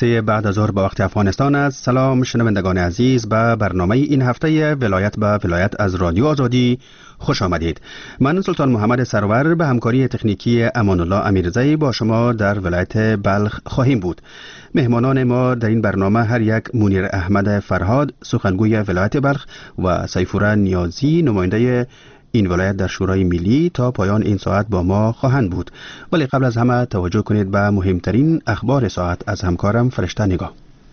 3 بعد از ظهر به وقت افغانستان است. سلام شنوندگان عزیز، به برنامه این هفته ولایت به ولایت از رادیو آزادی خوش آمدید. من سلطان محمد سرور به همکاری تکنیکی امان الله امیرزی با شما در ولایت بلخ خواهیم بود. مهمانان ما در این برنامه هر یک منیر احمد فرهاد سخنگوی ولایت بلخ و سیفوره نیازی نماینده این ولایت در شورای ملی تا پایان این ساعت با ما خواهند بود. ولی قبل از همه توجه کنید به مهمترین اخبار ساعت از همکارم فرشته نگاه.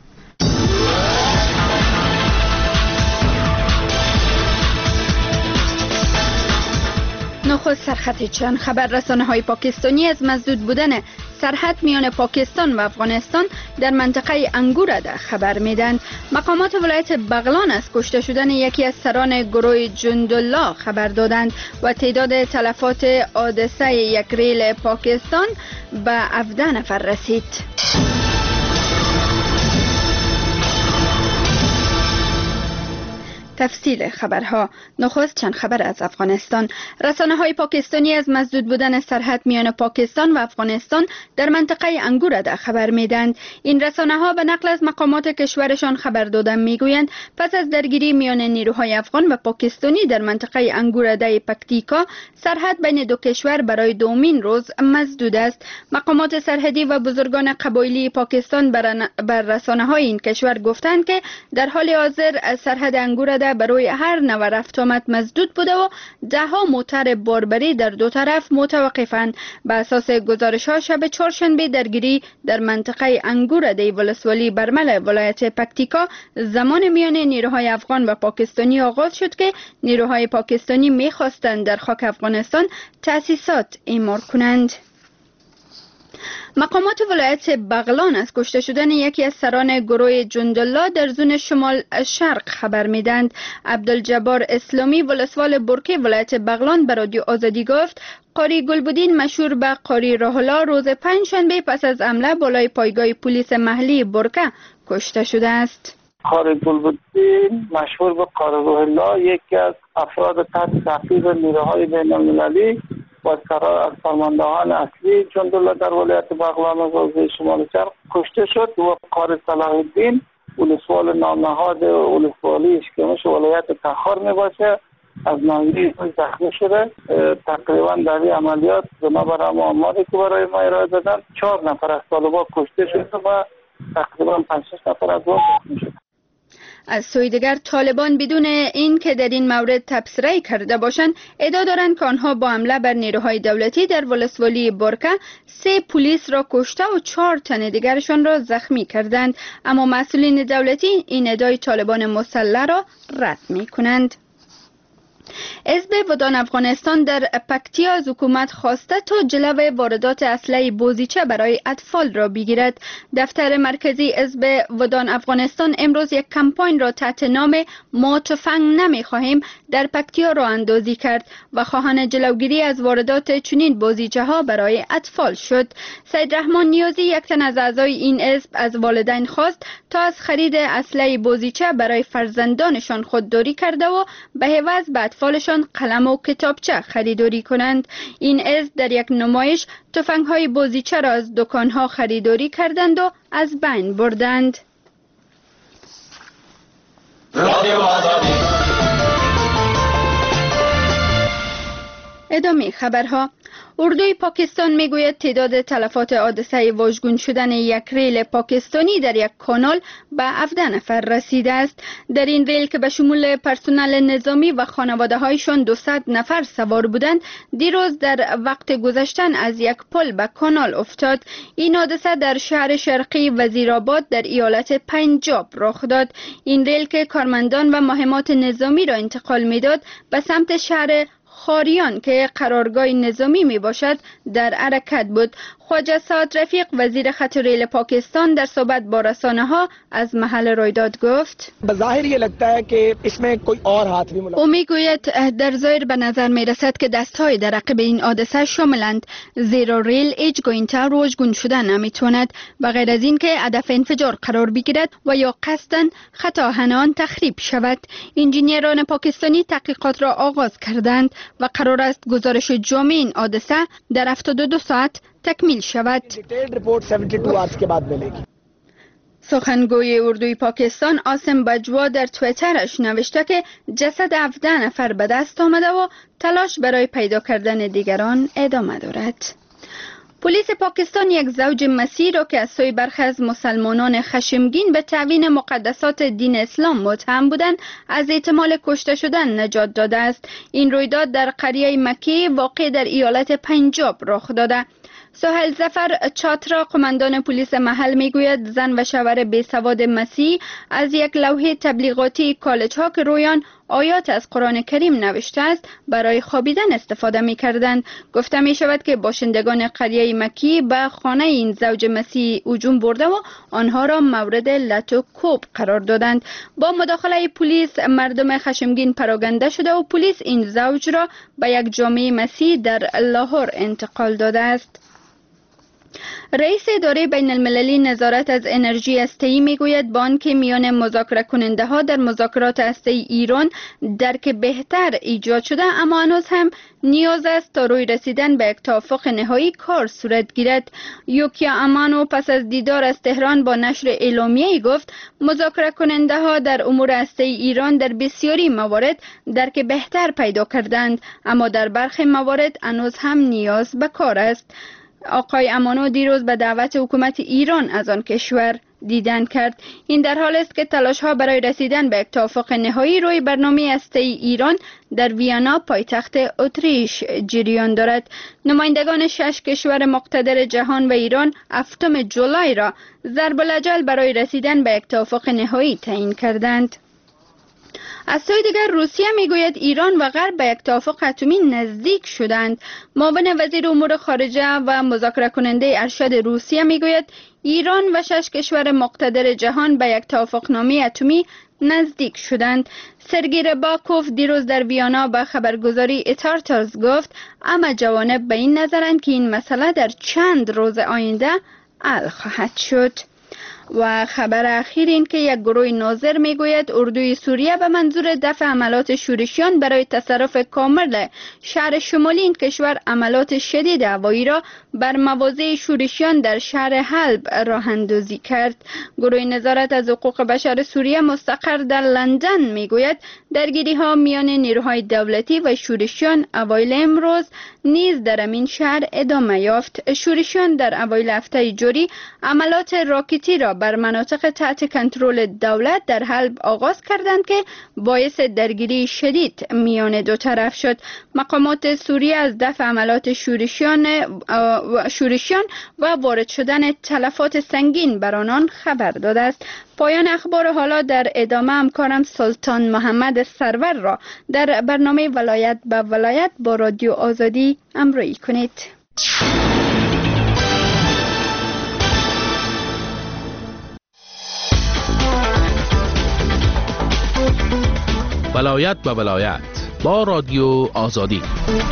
نخست سرخط چند خبر رسانه‌های پاکستانی از مسدود بودن سرحد میان پاکستان و افغانستان در منطقه انگورده خبر میدند. مقامات ولایت بغلان از کشته شدن یکی از سران گروه جندالله خبر دادند و تعداد تلفات حادثه یک ریل پاکستان به 17 نفر رسید. تفصیل خبرها. نخست چند خبر از افغانستان. رسانه‌های پاکستانی از مسدود بودن سرحد میان پاکستان و افغانستان در منطقه انگورده خبر میدند. این رسانه‌ها به نقل از مقامات کشورشان خبر دادند میگویند پس از درگیری میان نیروهای افغان و پاکستانی در منطقه انگورده پکتیکا سرحد بین دو کشور برای دومین روز مسدود است. مقامات سرحدی و بزرگان قبایلی پاکستان بر رسانه‌های این کشور گفتند که در حال حاضر سرحد انگورده برای هر نوع رفت آمد مسدود بوده و ده‌ها موتر باربری در دو طرف متوقفند. به اساس گزارش‌ها شب چهارشنبه درگیری در منطقه انگورده ولسوالی برمل ولایت پکتیکا زمان میان نیروهای افغان و پاکستانی آغاز شد که نیروهای پاکستانی می‌خواستند در خاک افغانستان تأسیسات اعمار کنند. مقامات ولایت بغلان از کشته شدن یکی از سران گروه جندالله در زون شمال شرق خبر میدند. عبدالجبار اسلامی ولسوال برکه ولایت بغلان به رادیو آزادی گفت قاری گلبودین مشهور به قاری راهلا روز پنجشنبه پس از حمله بالای پایگاه پلیس محلی برکه کشته شده است. قاری گلبودین مشهور به قاری راهلا یکی از افراد تحت تعقیب نیروهای بین‌المللی و از فرماندهان اصلی جندالله در ولایت بغلان و حوزه شمال شرق کشته شد و قاری صلاح الدین ولسوال نامنهاد ولسوالی اشکمش ولایت تخار می باشه از ناحیه زخمی شده. تقریبا در این عملیات بنابر آماری که برای ما ارائه دادن 4 نفر از طالبان کشته شده و تقریبا 5-6 نفر از اون زخمی شده. از سوی دیگر طالبان بدون این که در این مورد تبصره کرده باشند ادعا دارند که آنها با حمله بر نیروهای دولتی در ولسوالی برکه 3 پلیس را کشته و 4 تن دیگرشان را زخمی کردند، اما مسئولین دولتی این ادعای طالبان مسلح را رد می کنند. حزب ودان افغانستان در پکتیا از حکومت خواسته تا جلو واردات اسلحه بازیچه برای اطفال را بگیرد. دفتر مرکزی حزب ودان افغانستان امروز یک کمپاین را تحت نام ما تفنگ نمیخواهیم در پکتیا راه اندازی کرد و خواهان جلوگیری از واردات چنین بازیچه ها برای اطفال شد. سید رحمان نیازی یک تن از اعضای این حزب از والدین خواست تا از خرید اسلحه بازیچه برای فرزندانشان خودداری کرده و به عوض به اطفالشان قلم و کتابچه خریداری کنند. این حزب در یک نمایش تفنگ‌های بازیچه را از دکان‌ها خریداری کردند و از بین بردند. ادامه خبرها. اردوی پاکستان میگوید تعداد تلفات حادثه واژگون شدن یک ریل پاکستانی در یک کانال به 17 نفر رسیده است. در این ریل که به شمول پرسنل نظامی و خانواده هایشان 200 نفر سوار بودند دیروز در وقت گذشتن از یک پل به کانال افتاد. این حادثه در شهر شرقی وزیرآباد در ایالت پنجاب رخ داد. این ریل که کارمندان و مهمات نظامی را انتقال میداد به سمت شهر خاریان که قرارگاه نظامی می باشد در حرکت بود. خواجه سعد رفیق وزیر خط ریل پاکستان در صحبت با رسانه ها از محل رویداد گفت بظاهر یہ لگتا ہے کہ اس میں کوئی اور ہاتھ بھی او میگوید در ظاهر به نظر می رسد که دستهای در عقب این حادثه شاملند، زیرا ریل هیچگاه اینطور واژگون شده نمیتواند و غیر از این که هدف انفجار قرار بگیرد و یا قصداً خطاحانه تخریب شود. انجینیران پاکستانی تحقیقات را آغاز کردند و قرار است گزارش جامع این حادثه در 72 ساعت تکمیل شود. سخنگوی اردوی پاکستان عاصم بجوا در تویترش نوشته که جسد 17 نفر به دست آمده و تلاش برای پیدا کردن دیگران ادامه دارد. پلیس پاکستان یک زوج مسیح را که از سوی برخی از مسلمانان خشمگین به تعیین مقدسات دین اسلام متهم بودند از احتمال کشته شدن نجات داده است. این رویداد در قریه مکی واقع در ایالت پنجاب رخ داده. سهیل ظفر چاترا قماندان پلیس محل میگوید زن و شوهر بیسواد مسیح از یک لوحه تبلیغاتی کالج ها که رویان آیات از قرآن کریم نوشته است برای خوابیدن استفاده می کردند. گفته می شود که باشندگان قریه مکی به خانه این زوج مسیح هجوم برده و آنها را مورد لط و کوب قرار دادند. با مداخله پلیس مردم خشمگین پراگنده شده و پلیس این زوج را به یک جامعه مسیح در لاهور انتقال داده است. رئیس اداره بین المللی نظارت از انرژی هسته‌ای میگوید با آنکه میان مذاکره کننده ها در مذاکرات هسته‌ای ایران درک بهتر ایجاد شده، اما هنوز هم نیاز است تا روی رسیدن به یک توافق نهایی کار صورت گیرد. یوکیا امانو پس از دیدار از تهران با نشر اعلامیه‌ای گفت مذاکره کننده ها در امور هسته‌ای ایران در بسیاری موارد درک بهتر پیدا کردند، اما در برخی موارد هنوز هم نیاز به کار است. آقای امانو دیروز به دعوت حکومت ایران از آن کشور دیدن کرد. این در حال است که تلاش ها برای رسیدن به یک توافق نهایی روی برنامه هسته‌ای ایران در ویانا پایتخت اتریش جریان دارد. نمایندگان 6 کشور مقتدر جهان و ایران 7 جولای را ضرب الاجل برای رسیدن به یک توافق نهایی تعیین کردند. از سوی دیگر روسیه میگوید ایران و غرب به یک توافق اتمی نزدیک شدند. معاون وزیر امور خارجه و مذاکره کننده ارشد روسیه میگوید ایران و 6 کشور مقتدر جهان به یک توافقنامه اتمی نزدیک شدند. سرگی رباکوف دیروز در ویانا به خبرگزاری اتارتاز گفت اما جوانب به این نظرند که این مسئله در چند روز آینده حل خواهد شد. و خبر اخیر این که یک گروه ناظر میگوید اردوی سوریه به منظور دفع عملات شورشیان برای تصرف کامل شهر شمالی این کشور عملات شدید هوایی را بر مواضع شورشیان در شهر حلب راه اندازی کرد. گروه نظارت از حقوق بشر سوریه مستقر در لندن میگوید درگیری ها میان نیروهای دولتی و شورشیان اوایل امروز نیز در این شهر ادامه یافت. شورشیان در اوایل هفته جاری عملات راکتی را بر مناطق تحت کنترل دولت در حلب آغاز کردند که باعث درگیری شدید میان دو طرف شد. مقامات سوریه از دفع عملات شورشیان و وارد شدن تلفات سنگین بر آنان خبر داده است. پایان اخبار حالا در ادامه همکارم سلطان محمد سرور را در برنامه ولایت به ولایت با رادیو آزادی همراهی کنید. ولایت به ولایت با رادیو آزادی.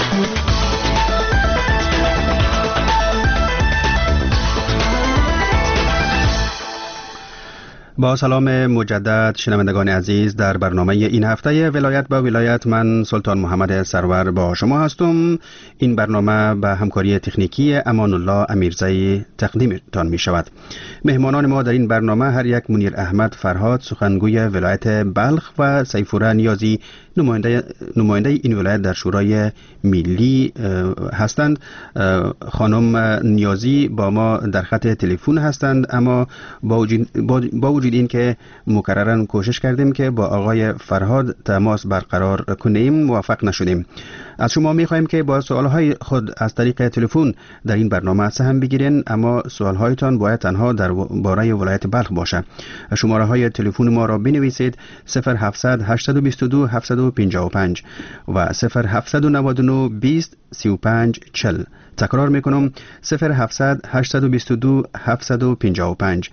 با سلام مجدد شنوندگان عزیز، در برنامه این هفته ولایت با ولایت من سلطان محمد سرور با شما هستم. این برنامه به همکاری تکنیکی امان الله امیرزایی تقدیمتان می شود. مهمانان ما در این برنامه هر یک منیر احمد فرهاد سخنگوی ولایت بلخ و سیفوره نیازی نماینده این ولایت در شورای ملی هستند. خانم نیازی با ما در خط تلفن هستند، اما با وجود این که مکررن کوشش کردیم که با آقای فرهاد تماس برقرار کنیم موفق نشدیم. از شما می‌خواهیم که با سوالهای خود از طریق تلفن در این برنامه سهم بگیرین، اما سوالهایتان باید تنها درباره ولایت بلخ باشه. شماره های تلفن ما را بنویسید 0700 822 755 و 0799 20 35 40. تکرار میکنم 0700 822 755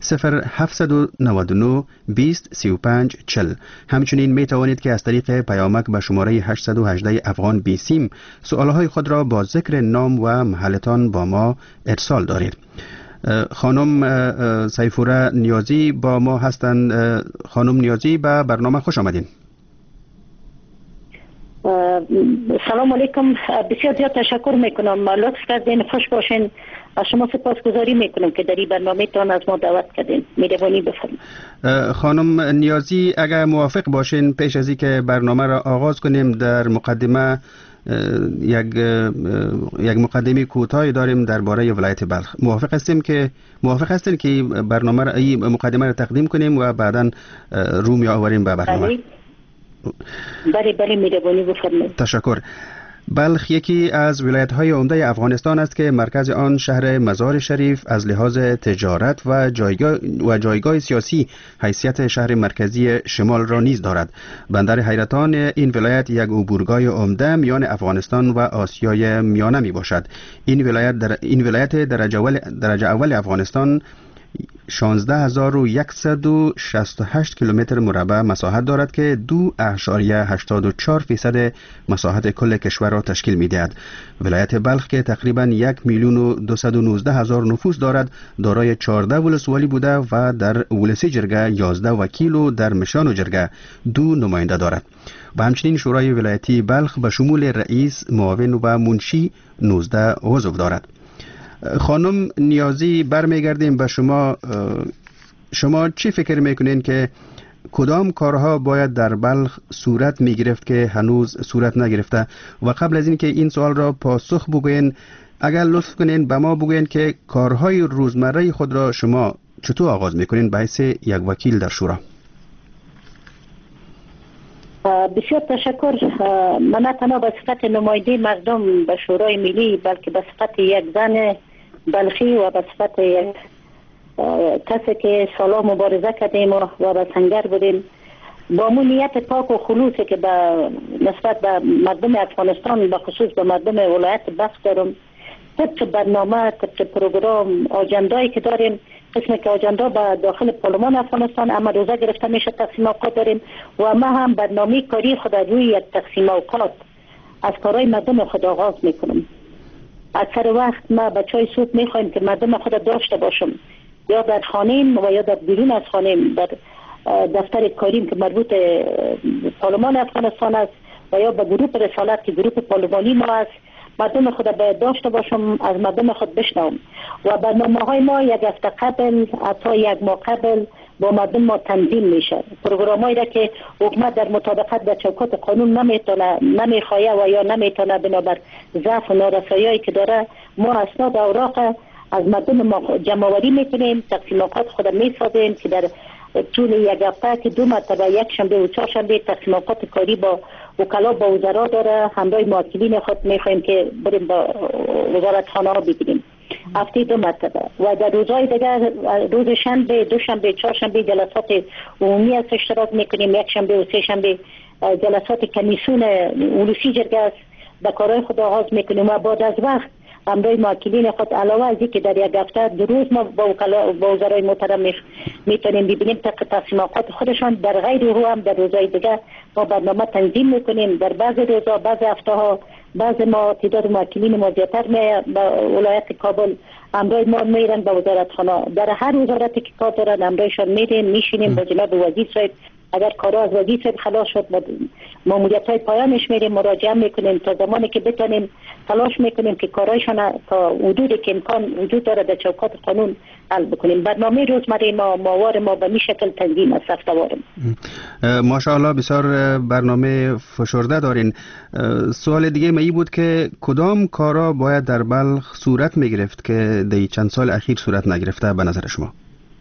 0799 20 35 40. همچنین می توانید که از طریق پیامک به شماره 818 افغان بیسیم سوالهای خود را با ذکر نام و محلتان با ما ارسال دارید. خانم سیفوره نیازی با ما هستند. خانم نیازی به برنامه خوش آمدین. سلام علیکم. بسیار زیاد تشکر میکنم، لطف کردین، خوش باشین. از شما سپاسگزاری میکنم که در این برنامه تان از ما دعوت کردین. مهربانی بفرمایید. خانم نیازی اگر موافق باشین پیش از اینکه برنامه را آغاز کنیم در مقدمه یک مقدمه کوتاهی داریم درباره ولایت بلخ. موافق هستین که برنامه را این مقدمه را تقدیم کنیم و بعداً رو می آوریم به برنامه؟ بله مهربانی بفرمایید. تشکر. بلخ یکی از ولایت‌های عمده افغانستان است که مرکز آن شهر مزار شریف از لحاظ تجارت و جایگاه سیاسی حیثیت شهر مرکزی شمال را نیز دارد. بندر حیرتان این ولایت یک عبورگاه عمده میان افغانستان و آسیای میانه می باشد. این ولایت درجه اول افغانستان 16168 کیلومتر مربع مساحت دارد که 2.84% مساحت کل کشور را تشکیل می‌دهد. ولایت بلخ که تقریباً 1,219,000 نفوس دارد، دارای 14 ولسوالی بوده و در ولسی جرگه 11 وکیل و در مشان جرگه 2 نماینده دارد. و همچنین شورای ولایتی بلخ به شمول رئیس، معاون و منشی 19 عضو دارد. خانم نیازی برمیگردیم به شما چی فکر میکنین که کدام کارها باید در بلخ صورت میگرفت که هنوز صورت نگرفته؟ و قبل از این که این سوال را پاسخ بگوین اگر لطف کنین به ما بگوین که کارهای روزمره خود را شما چطور آغاز میکنین به حیث یک وکیل در شورا؟ بسیار تشکر. من نه تنها به صفت نماینده مردم به شورای ملی بلکه به صفت یک زن بلخی و به صفت یک کسی که سالا مبارزه کردیم و به سنگر بودیم با نیت پاک و خلوصی که به نسبت به مردم افغانستان به خصوص به مردم ولایت بلخ دارم، طبق برنامه، طبق پروگرام، آجندایی که داریم، قسمی که آجندا به داخل پارلمان افغانستان اما روزه گرفته میشه تقسیم اوقات داریم و ما هم برنامه کاری خود روی یک تقسیم اوقات از کارهای مردم خود آغاز میکنم. اکثر وقت ما به چای صبح میخوایم که مردم خود داشته باشم، یا در خانه و یا در بیرون از خانه، در دفتر کاریم که مربوط پارلمان افغانستان است و یا به گروه رسالت که گروه پارلمانی ما است، مردم خود باید داشته باشم، از مردم خود بشنوم و برنامه های ما یک هفته قبل حتی یک ماه قبل با مردم ما تنظیم میشه. پروگرام هایی را که حکومت در مطابقت با چوکات قانون نمیخواه و یا نمیتونه بنابر ضعف و نارسایی‌هایی که داره، ما اسناد اوراق از مردم ما جمع‌آوری میکنیم، تقسیم اوقات خود میسازیم که در طول یک هفته که 2 مرتبه، یک شنبه و 4 شنبه تقسیم اوقات کاری با وکلا با وزرا داره. همراه موکلین خود میخوایم که بریم با وزارت خانه ها بگیریم هفته 2 مرتبه و در روزهای دیگر روز شنبه، 2 شنبه، 4 شنبه جلسات عمومی است اشتراک میکنیم. 1 شنبه و 3 شنبه جلسات کمیسیون ولسی جرگه است به کارهای خود آغاز میکنیم و بعد از وقت همراه موکلین خود علاوه از اینکه در یک هفته 2 روز ما با وزرای محترم میتونیم ببینیم تقسیم اوقات خودشان، در غیر او هم در روزهای دیگه ما برنامه تنظیم میکنیم. در بعض روزها، بعض هفته ها، بعض ما تعداد موکلین ما زیادتر به ولایت کابل همراه ما میرن به وزارت خانه. در هر وزارتی که کار دارن همراهشان میریم، میشینیم با جناب وزیر صاحب، اگر کارا از وزیر صاحب خلاص شد ماموریت های پایانش میریم مراجعه میکنیم تا زمانی که بتونیم تلاش میکنیم که کارایشان تا حدودی که امکان وجود داره در چوکات قانون حل بکنیم. برنامه روزمره ما، ماهوار ما به این شکل تنظیم است. هفته‌وارم ماشاءالله بسیار برنامه فشرده دارین. سوال دیگه می بود که کدام کارا باید در بلخ صورت میگرفت که در چند سال اخیر صورت نگرفته به نظر شما؟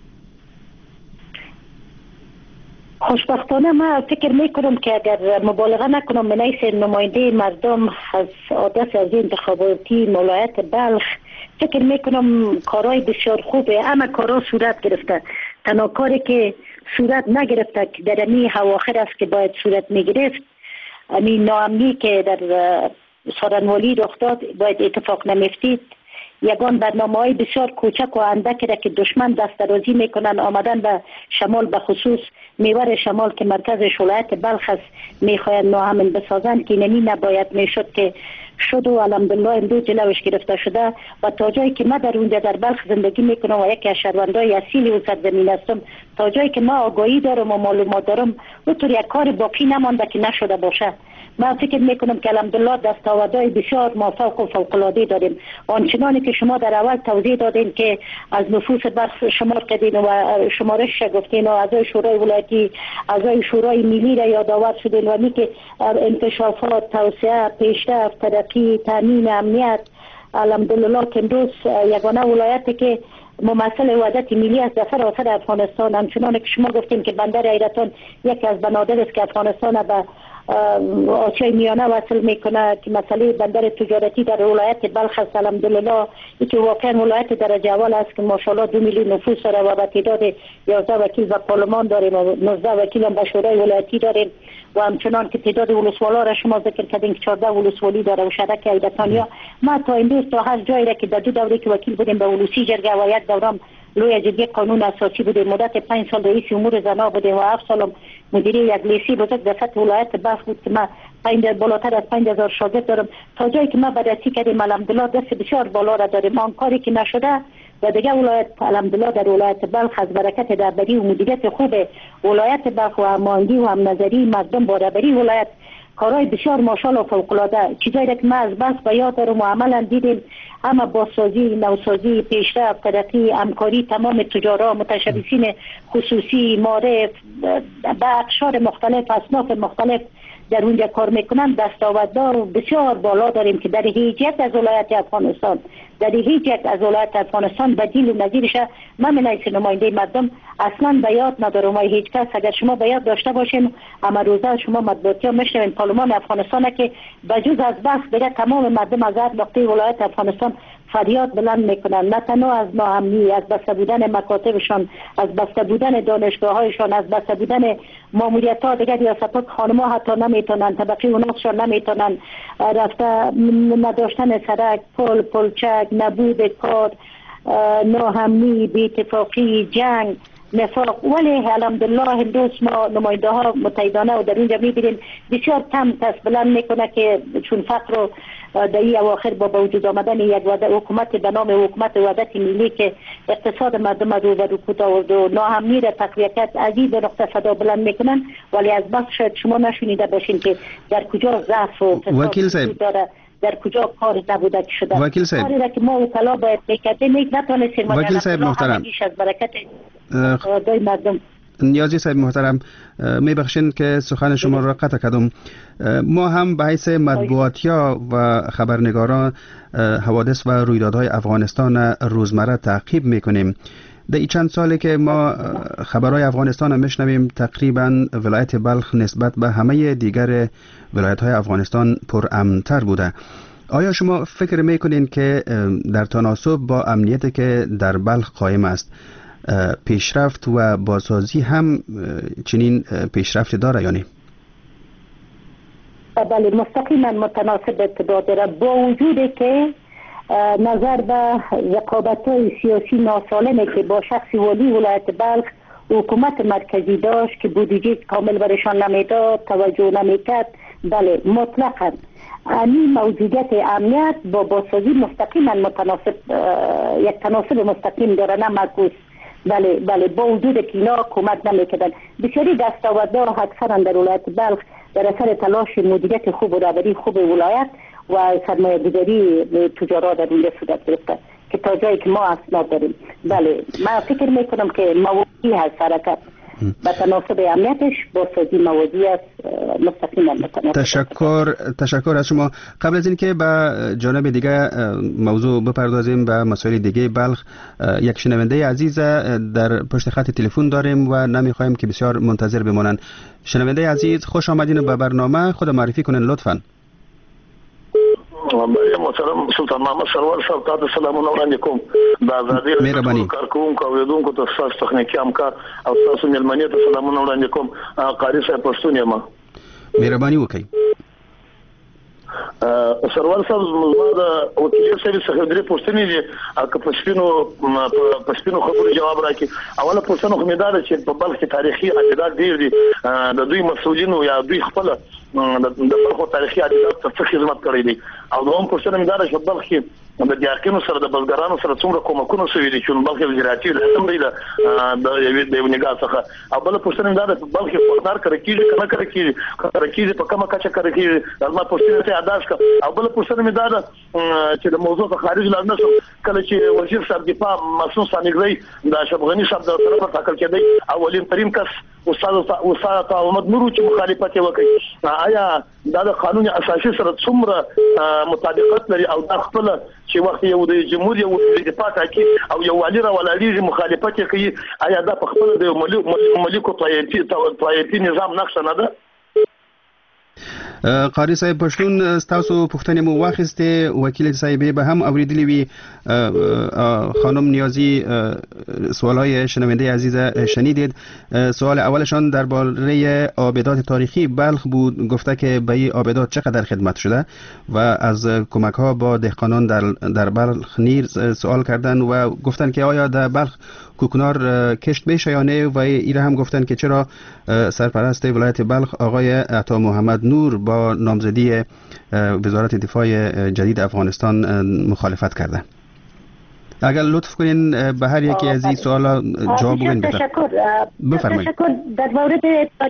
خوشبختانه ما فکر میکنم که اگر مبالغه نکنم من حیث نماینده مردم از عادت از انتخاباتی ولایت بلخ فکر میکنم کارهای بسیار خوبه، اما کارها صورت گرفته. تنها کاری که صورت نگرفته که در امی اواخر است که باید صورت میگرفت، امی ناامنی که در سارنوالی رخ داد باید اتفاق نمیفتید. یگان برنامه های بسیار کوچک و اندک را که دشمن دست درازی میکنن آمدن به شمال، به خصوص میوار شمال که مرکزش ولایت بلخ است، میخواهند ناامن بسازند که اینمی نباید میشد که شد و الحمدلله امروز جلوش گرفته شده. و تا جایی که من در اونجا در بلخ زندگی میکنم و یکی از شهروندای اصیل اون سرزمین هستم، تا جایی که من آگاهی دارم و معلومات دارم اونطور یک کار باقی نمانده که نشده باشه. من فکر میکنم که الحمدلله دستاوردهای بسیار مافوق و فوق العاده داریم. آنچنانی که شما در اول توضیح دادین که از نفوس بخش شمار کردین و شمارش گفتین و اعضای شورای ولایتی، اعضای شورای ملی را یادآور شدین و که انکشافات، توسعه، پیشرفت، ترقی، تامین امنیت، الحمدلله که امروز یگانه ولایتی که ممثل وحدت ملی است در سراسر افغانستان. همچنان که شما گفتیم که بندر حیرتان یکی از بنادر است که افغانستان به آسیای میانه وصل میکنه، که مسئله بندر تجارتی در ولایت بلخ است. الحمدلله که واقعا ولایت درجه اول است که ماشاءالله 2 میلیون نفوس داره و به تعداد 11 وکیل به پارلمان داریم و 19 وکیل هم به شورای ولایتی داریم و همچنان که تعداد ولسوالا را شما ذکر کردین که 14 ولسوالی داره و شهرک حیرتانیا. ما تا امروز تا هر جایی را که در 2 دوره که وکیل بودیم به ولسی جرگه و 1 دوره لوی جرگه قانون اساسی بودیم، مدت 5 سال رئیس امور زنا بودیم و 7 سال مدیری یک لیسه بزرگ در سطح ولایت بلخ بود که ما بالاتر از 5000 شاگرد دارم. تا جایی که ما بررسی کردیم الحمدلله دست بسیار بالا را داریم. آن کاری که نشده و دیگه ولایت الحمدلله در ولایت بلخ از برکت رهبری و مدیریت خوب ولایت بلخ و هماهنگی و همنظری مردم با رهبری ولایت کارهای بسیار ماشاءالله فوق العاده، چیزایی که ما از بس به یاد دارم و عملا دیدیم، اما بازسازی، نوسازی، پیشرفت، ترقی، همکاری تمام تجارا، متشبثین خصوصی، معارف، به اقشار مختلف، اصناف مختلف در اونجا کار میکنن. دستاوردها بسیار بالا داریم که در هیچ یک از ولایت افغانستان بدیل و نظیرش من من نماینده مردم اصلا به یاد ندارم و هیچ کس. اگر شما به یاد داشته باشین اما روزا شما مطبوعاتی ها میشنوین پارلمان افغانستان که بجز از بس دیگه تمام مردم از هر نقطه ولایت افغانستان فریاد بلند میکنن، نه تنها از ناامنی، از بسته بودن مکاتبشان، از بسته بودن دانشگاه هایشان، از بسته بودن ماموریت ها. دیگر ریاست خانم ها حتی نمیتونن، طبقه اوناشان نمیتونن رفته، نداشتن سرک، پلچک، نبود کار، ناامنی، بی‌اتفاقی، جنگ، نفاق. ولی الحمدلله امروز ما نماینده ها متحدانه و در اینجا میبینیم بسیار کم دست بلند میکنه که چون فقر و در این اواخر با وجود آمدن یک حکومت به نام حکومت وحدت ملی که اقتصاد مردم رو به رکود آورد و ناامنی را تقویت کرد، از این نقطه صدا بلند میکنن. ولی از بس شاید شما نشونیده باشین که در کجا ضعف و فساد داره، در کجا کار نبوده که شده. وکیل صاحب، کاری را که ما وکلا باید میکردیم نتونستیم. وکیل صاحب محترم، از برکت دای مردم. نیازی صاحب محترم، میبخشین که سخن شما را قطع کردم. ما هم به حیث مطبوعاتیا و خبرنگاران حوادث و رویدادهای افغانستان روزمره تعقیب میکنیم. در این چند سالی که ما خبرهای افغانستان هم میشنویم، تقریبا ولایت بلخ نسبت به همه دیگر ولایت‌های افغانستان پرامن‌تر بوده. آیا شما فکر میکنین که در تناسب با امنیتی که در بلخ قائم است، پیشرفت و بازسازی هم چنین پیشرفتی داره یا نه؟ بله، مستقیما متناسب اتباع داره، با وجودی که نظر به رقابت‌های سیاسی ناسالمی که با شخص والی ولایت بلخ حکومت مرکزی داشت که بودجه کامل برشان نمیداد، توجه نمیکرد. بله مطلقاً این موجودیت امنیت با بازسازی مستقیما متناسب، یک تناسب مستقیم داره، نه معکوس. بله با وجود که اینا کمک نمیکردن. بسیاری دستاوردها اکثرا در ولایت بلخ در اثر تلاش مدیریت خوب و رهبری خوب ولایت و سرمایه‌گذاری تجارا در اینجا صورت گرفته که تا جایی که ما اسناد داریم. بله من فکر میکنم که موازی هست حرکت به تناسب امنیتش با سازی موازی است، مستقیما تشکر از شما. قبل از اینکه به جانب دیگه موضوع بپردازیم، به مسائل دیگه بلخ، یک شنونده عزیز در پشت خط تلفن داریم و نمیخوایم که بسیار منتظر بمانند. شنونده عزیز خوش آمدین به برنامه، خود معرفی کنین لطفاً. محترم سلطان محمد سرور صاحب، تاسو سلامونه وړاندې کوم. د ازادي کارکوونکو او اوریدونکو ته تاسو تخنیکي همکار او تاسو مېلمنې ته سلامونه وړاندې کوم. قاری صاحب پښتون یم. مهرباني وکړئ. سرور صاحب زما د وکیل صاحب څخه درې پوښتنې دي که په سپینو خبرو جواب راکړي. اوله پوښتنه خو مې دا ده چې په بلخ کې تاریخي عقیدات ډېر دي، د دوی مسؤلینو یا دوی خپل د بلخ تاریخي ادبیات څخه خدمت کړی دی او دوم پوښتنه مې دا ده چې بلخ کې د دیاقینو سره د بزګرانو سره څومره کومکونه شوي دي چې بلخ زراعتي رسم دی د یو نگاه څخه او بل پوښتنه مې دا ده بلخ خوددار کړی کیږي کنه کړی کیږي په کومه کچه کړی کیږي دا پوښتنه ته اداش کا او بل پوښتنه مې دا ده چې د موضوع څخه خارج لاړ نشم کله چې وزیر صاحب دفاع مسعود ثانیګری د اشرف غنی صاحب د طرفه ټاکل کېدی اولین ترين کس استاد محمد نور چې مخالفت وکړي آیا دا د قانون اساسي سره څومره مطابقت لري او د خپل چې وخت یو د جمهوریت یو دفاع کوي او یو والی را ولادي مخالفت کوي آیا دا په خپل د ملکو طایفي نظام نقش نه ده قاری صاحب پښتون تاسو پوښتنه مو واخیسته وکیل صاحب به هم اوریدلی وی خانم نیازی سوالای شنونده عزیز شنیدید. سوال اولشان درباره آبدات تاریخی بلخ بود، گفته که به این آبدات چقدر خدمت شده و از کمک ها با دهقانان در بلخ نیز سوال کردن و گفتن که آیا در بلخ کوکنار کشت میشه یا نه و ایره هم گفتن که چرا سرپرست ولایت بلخ آقای عطا محمد نور با نامزدی وزارت دفاع جدید افغانستان مخالفت کرده. اگر لطف کنین به هر یکی از این سوالا جواب بدین. بفرمایید. تشکر. در مورد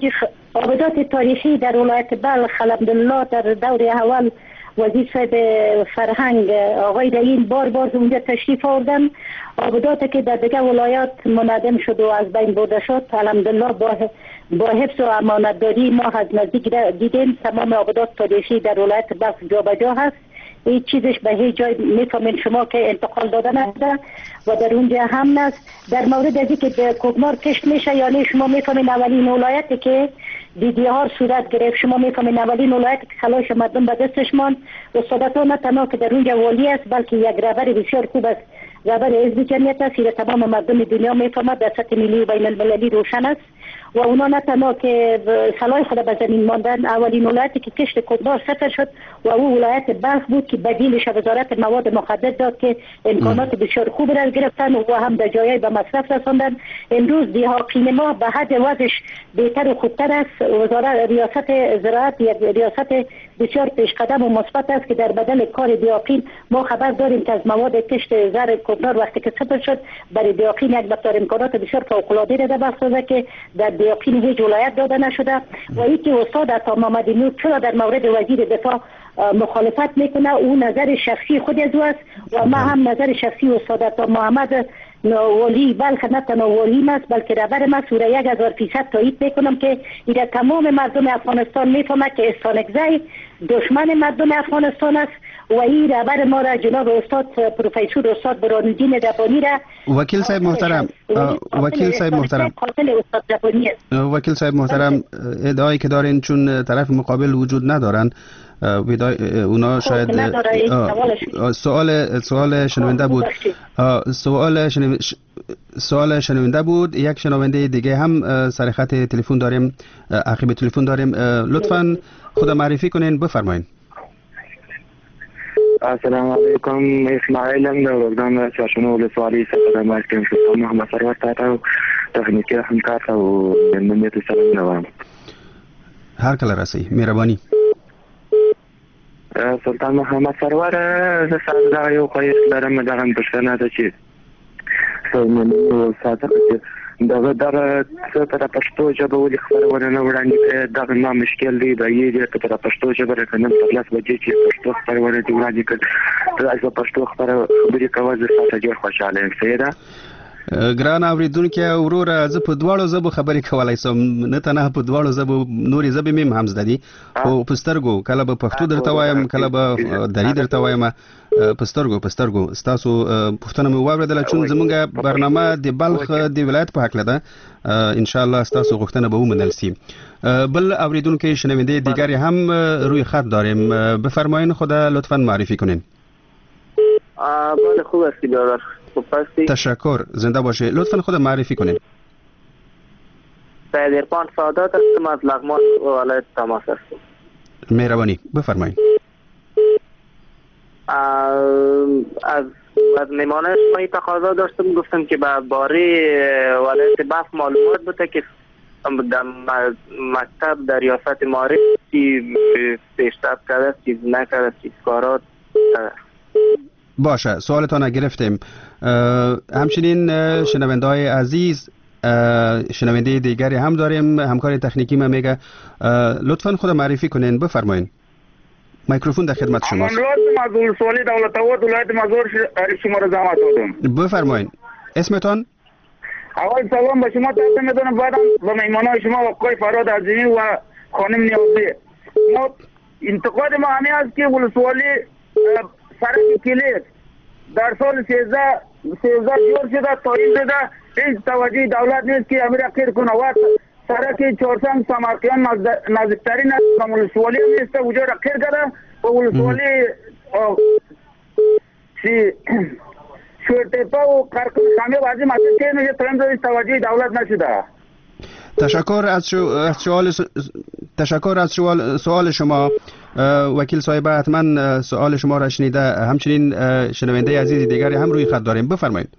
آبدات تاریخی در ولایت بلخ الحمدلله در دور اول وزیر صاحب فرهنگ آقای رئین بار اونجا تشریف آوردن. آبداتی که در دیگه ولایات منعدم شد و از بین برده شد الحمدلله با حفظ و امانتداری ما از نزدیک دیدیم تمام آبدات تاریخی در ولایت بلخ جابجا هست. هیچ چیزش به هیچ جای میفهمین شما که انتقال داده نشده و در اونجا هم نست. در مورد از اینکه کوکنار کشت میشه یا نه شما میفهمین اولین ولایتی که دیدیار صورت گرفت، شما میفهمین اولین ولایتی که خلاص مردم به دستش ماند و سادتا نه تنها که در اونجا والی است بلکه یک رهبر بسیار خوب است، رهبر حزب جمعیت است، این تمام مردم دنیا میفهمد، در سطح ملی و بین المللی روشن است و اونا نه تنها که سلاح خود به زمین ماندن. اولین ولایتی که کشت کوکنار صفر شد و او ولایت بلخ بود که بدیلش وزارت مواد مخدر داد که امکانات بسیار خوب را گرفتن و هم در جایای به مصرف رساندن. امروز دیهاقین ما به حد وضعش بهتر و خوبتر است. وزارت ریاست زراعت یک ریاست بسیار پیشقدم و مثبت است که در بدل کار دیهاقین ما خبر داریم که از مواد کشت زر کوکنار وقتی که صفر شد برای دیهاقین یک مقدار امکانات بسیار فوق‌العاده را بخشیده که در دیهاقین هیچ ولایت داده نشده و اینکه استاد عطا محمد نور چرا در مورد وزیر دفاع مخالفت میکنه او نظر شخصی خود از او است و ما هم نظر شخصی استاد عطا محمد ولی بلخ نه تنها ولی است بلکه رهبر ما سوره 1000% تایید میکنم که ایره تمام مردم افغانستان میفهمه که استانکزی دشمن مردم افغانستان است و این رهبر ما را جناب استاد پروفسور استاد برهان‌الدین ربانی را وکیل صاحب محترم وکیل صاحب محترم ادعایی که دارین چون طرف مقابل وجود ندارن اونا شاید سوال شنونده بود سوال شنونده بود. یک شنونده دیگه هم سر خط تلفن داریم، عقب تلفن داریم. لطفاً خود معرفی کنین، بفرمایید. السلام علیکم، اسماعیلم در وردان چاشنو ولسوالی څخه د ماسکم شو محمد سرور تاسو تخنیکی همکار او مننه سلام نوام هر کله راسي مهرباني. سلطان محمد سرور زه ساده یو خو لرم دغه پښتنه ده چې سمونو ساده دغه څه په پښتو ژبه ولې خبرونه نه وړاندې دغه ما مشکل دی د یې په پښتو ژبه راکنه په لاس وجه چې پښتو خبرونه دی وړاندې کړ دا پښتو خبرې کوي زه ساده ډیر خوشاله یم. سیدا ګران اوریدونکو وروره زه په دواړو ژبو خبرې کولای سم، نه تنه په دواړو ژبو نورې ژبې مې هم زده دي خو په سترګو کله به پښتو درته وایم کله به دري درته وایم په سترګو ستاسو پوښتنه مې واورېدله چون زموږ برنامه د بلخ د ولایت په هکله ده ان شاء الله ستاسو غوښتنه به ومنل شي. بل اوریدونکو شنونده دیگری هم روی خط داریم، بفرمایید خدا لطفاً معرفی کنین. بله خوب هستی برادر. تشکر، زنده باشه. لطفاً خود معرفی کنین. سید ارفان سعادت هستم از لغمان ولایت تماس هستم. مهربانی بفرمایید. از میمانه شما تقاضا داشتم گفتم که به باره ولایت بلخ معلومات بده که در مکتب در ریاست معارف چی پیشرفت کرده چیز نکرده چیز کارات. باشه، سوالتان گرفتیم. همچنین شنونده‌های عزیز، شنونده دیگری هم داریم. همکار تکنیکی ما میگه لطفاً خود معرفی کنین، بفرمایین. میکروفون در خدمت شماست. من لازم از ولسوالی دولت آباد ولایت مزار شما را زحمت دادم. بفرمایین. اسمتان؟ اول سلام به شما تقدیم می‌کنم، بعدم به مهمانان شما آقای فراد عظیمی و خانم نیازی. ما انتقاد ما همین است که ولسوالی سرک کلید در سال 13 جور شده، تایید شده، هیچ توجه دولت نیست که امیر اخیر کنه و سرک چهارسنگ سمرقیان نزدیکترین است و ولسوالی هم نیست اونجا را اخیر کرده و ولسوالی شورتپا و قرقل خانه وازی مطلب که میشه تایم داشت توجه دولت نشده. تشکر از سوال شما. وکیل صاحب حتما سوال شما را شنیده. همچنین شنونده عزیز دیگری هم روی خط داریم، بفرمایید.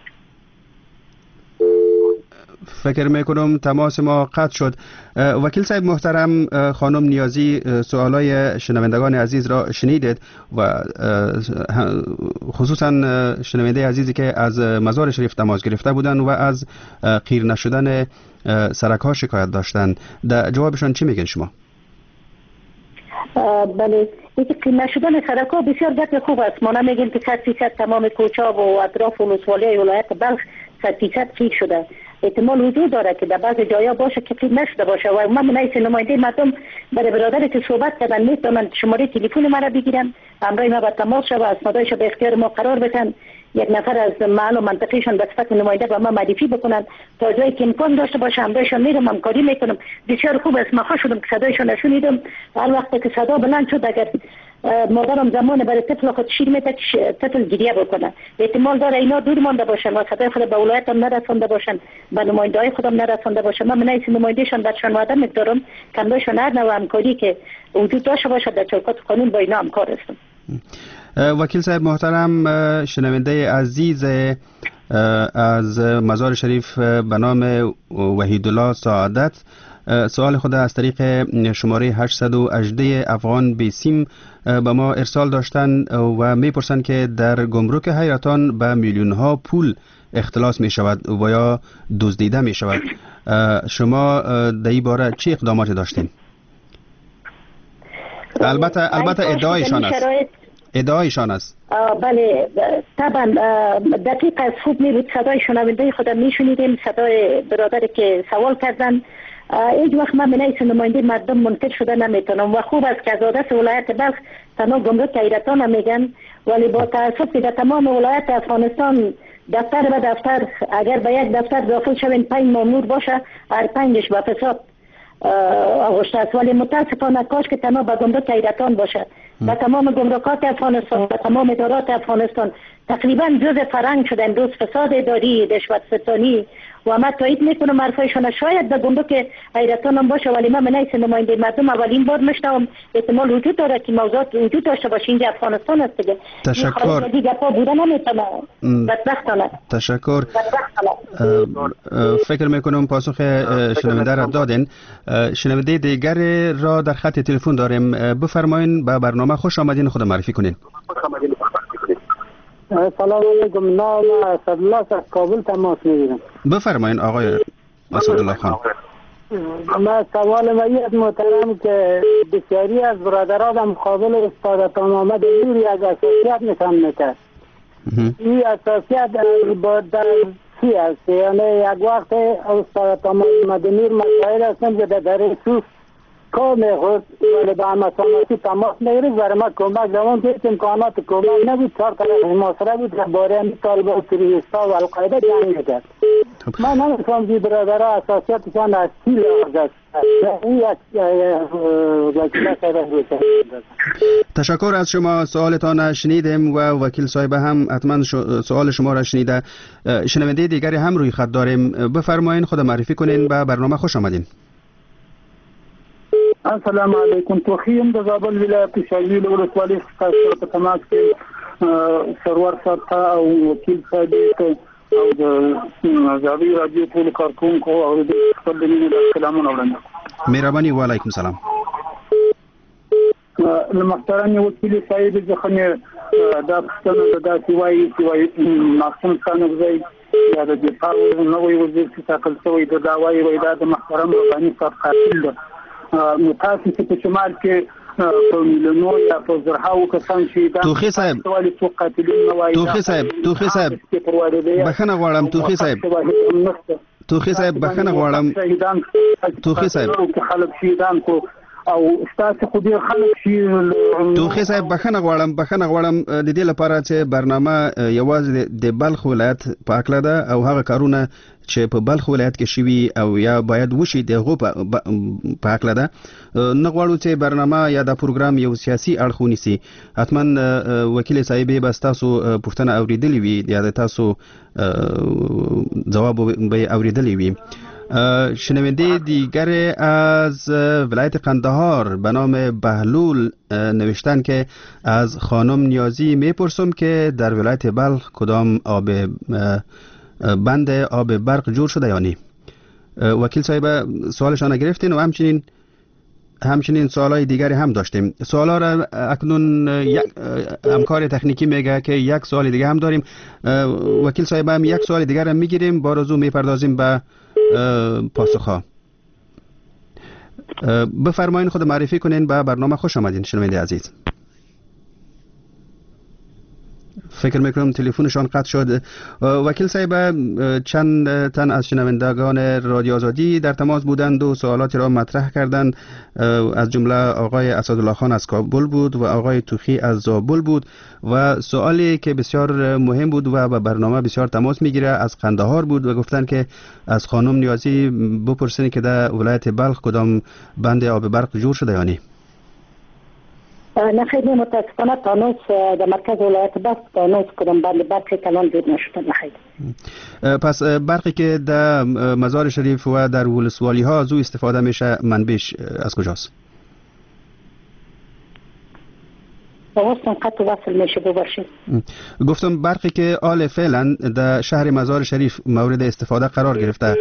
فکر میکنم تماس ما قطع شد. وکیل صاحب محترم، خانم نیازی سوالای شنوندگان عزیز را شنیدید و خصوصا شنونده عزیزی که از مزار شریف تماس گرفته بودند و از قیر نشدن سرک ها شکایت داشتند. در جوابشان چی میگن شما؟ بله، یکی قیر نشدن سرک ها بسیار گپ خوب است. ما نمیگیم که 100% تمام کوچه و اطراف ولسوالی ولایت بلخ 100% قیر شده. احتمال وجود داره که در بعض جایا باشه که قید نشده باشه و من منایس نماینده مردم برای برادر که صحبت کردن میتونن شماره تلفن ما را بگیرن، همراه ما با تماس شو و اسنادایش به اختیار ما قرار بدن، یک نفر از محل و منطقهشان به صفت نماینده با ما معرفی بکنن تا جایی که امکان داشته باشه همراهشان میرم، همکاری میکنم. بسیار خوب است. ما خوش شدم که صدایشان نشنیدم. هر وقت که صدا بلند شد اگر مادرم زمان برای طفل خود شیر میده طفل گریه بکنه، احتمال داره اینا دور مانده باشن و صدای خود به ولایت هم نرسانده باشن، به نماینده های خودم نرسانده باشن. من منایس نمایندهشان برشان وعده می‌دارم که همراهشان هر نوع همکاری که وجود داشته باشه در چوکات قانون با اینا همکار هستم. وکیل صاحب محترم، شنونده عزیز از مزار شریف به نام وحیدالله سعادت سوال خود از طریق شماره 818 افغان بیسیم به ما ارسال داشتن و میپرسند که در گمرک حیرتان به میلیون ها پول اختلاس می شود و یا دزدیده می شود. شما در این باره چه اقداماتی داشتین؟ البته ادعایشان است. بله طبعا دقیق از خوب می بود صدای شنونده خودم می شنیدیم، صدای برادر که سوال کردن. هیچ وقت من منایس نماینده مردم منکر شده نمیتونم و خوب است که از عادت ولایت بلخ تنها گمرک حیرتان هم میگن، ولی با تاسف که در تمام ولایت افغانستان دفتر به دفتر اگر به یک دفتر داخل شوین 5 مامور باشه، هر 5ش با فساد آغشته است، ولی متاسفانه کاش که تنها به گمرک حیرتان باشه. به تمام گمرکات افغانستان، به تمام ادارات افغانستان تقریبا جز فرهنگ شده امروز فساد اداری، رشوت ستانی و ما تایید میکنم حرفایشون. شاید در گمرک حیرتان هم باشه ولی من منایس نماینده مردم اولین بار میشنوم. احتمال وجود داره که موضوعات وجود داشته باشه، اینجا افغانستان است دیگه. تشکر. دیگه پا بوده نمیتونه. بدبختانه. تشکر. فکر میکنم پاسخ شنونده را دادین. شنونده دیگر را در خط تلفن داریم. بفرمایین، به برنامه خوش آمدین، خود معرفی کنین. سلام علیکم، نام اسدالله از کابل تماس میگیرم. بفرمایین آقای اسدالله خان. من سوال ویت محترم که بسیاری از برادران مقابل استاد محمد نور یک اساسیت نشان میده. این اساسیت با در چی است؟ یعنی یک وقت استاد محمد نور مسائل هستن که در سوس کار میخورد ولی به همساناتی تماس نگیرد. برای ما کمک دوان که امکانات کمک نبود، 4 طرف محاصره بود که باره همی طالبان تروریستا و القاعده جنگ میکرد. من نمیفهم که برادرها اساسیتشان از چی لحاظ است. این تشکر از شما. سوالتان شنیدیم و وکیل صاحب هم حتما سوال شما را شنیده. شنونده دیگری هم روی خط داریم. بفرمایین، خود معرفی کنین، به برنامه خوش آمدین. السلام علیکم. توخیم د زابل ولایت شاویل ولسوالی څخه په تماس کې سرور صاحب او وکیل صاحب او د زاوی رادیو ټول کارکونکو او د خپل دیني سلامونه وړاندې. مهرباني. و علیکم سلام. محترم وکیل صاحب ځخه دا پښتنه دا سیوای معصوم خانزی یا د دفاع نوې وزیر چې تاکل شوی د داوای وای د محترم رباني صاحب قاتل ده متاسف په شمال کې په مليونو یا په زرهاو کسان چې دا توخی صاحب بخنه غواړم توخی صاحب بخنه غواړم توخی صاحب خلک شهیدان کو او تاسو خو دې خلک شي توخی صاحب بخنه غواړم د دې لپاره چې برنامه یوازې د بلخ ولایت پاکله ده او هغه کارونه چې په بلخ ولایت کې شوي او یا باید وشي دغه پاکله ده نه غواړو چې برنامه یا د پروګرام یو سیاسي اړخ ونیسي. حتما وکیل صاحب به تاسو پوښتنه اوریدلې وي یا تاسو جواب به اوریدلې وي. شنونده دیگر از ولایت قندهار به نام بهلول نوشتن که از خانم نیازی میپرسم که در ولایت بلخ کدام بند آب برق جور شده یا نی. وکیل صاحب سوالشان گرفتین و همچنین سوالای دیگری هم داشتیم. سوالا را اکنون همکار تکنیکی میگه که یک سوال دیگه هم داریم. وکیل صاحب هم یک سوال دیگر هم میگیریم بارزو میپردازیم به پاسخها. بفرمایین خود معرفی کنین به برنامه. خوش آمدین شنونده عزیز. فکر میکنم تلفنشان قطع شد. وکیل صاحب چند تن از شنوندگان رادیو آزادی در تماس بودند و سوالاتی را مطرح کردند. از جمله آقای اسدالله خان از کابل بود و آقای توخی از زابل بود و سوالی که بسیار مهم بود و به برنامه بسیار تماس میگیره از قندهار بود و گفتن که از خانم نیازی بپرسین که در ولایت بلخ کدام بند آب برق جور شده یا نه. نه خیلی متاسفانه تانوس در مرکز ولایت بلخ تانوس کدام بند برقی کلان جور نشده. نه پس برقی که در مزار شریف و در ولسوالی ها زو استفاده میشه منبعش از کجاست؟ واسم قطع وصل میشه بباشید. گفتم برقی که آل فعلا در شهر مزار شریف مورد استفاده قرار گرفته.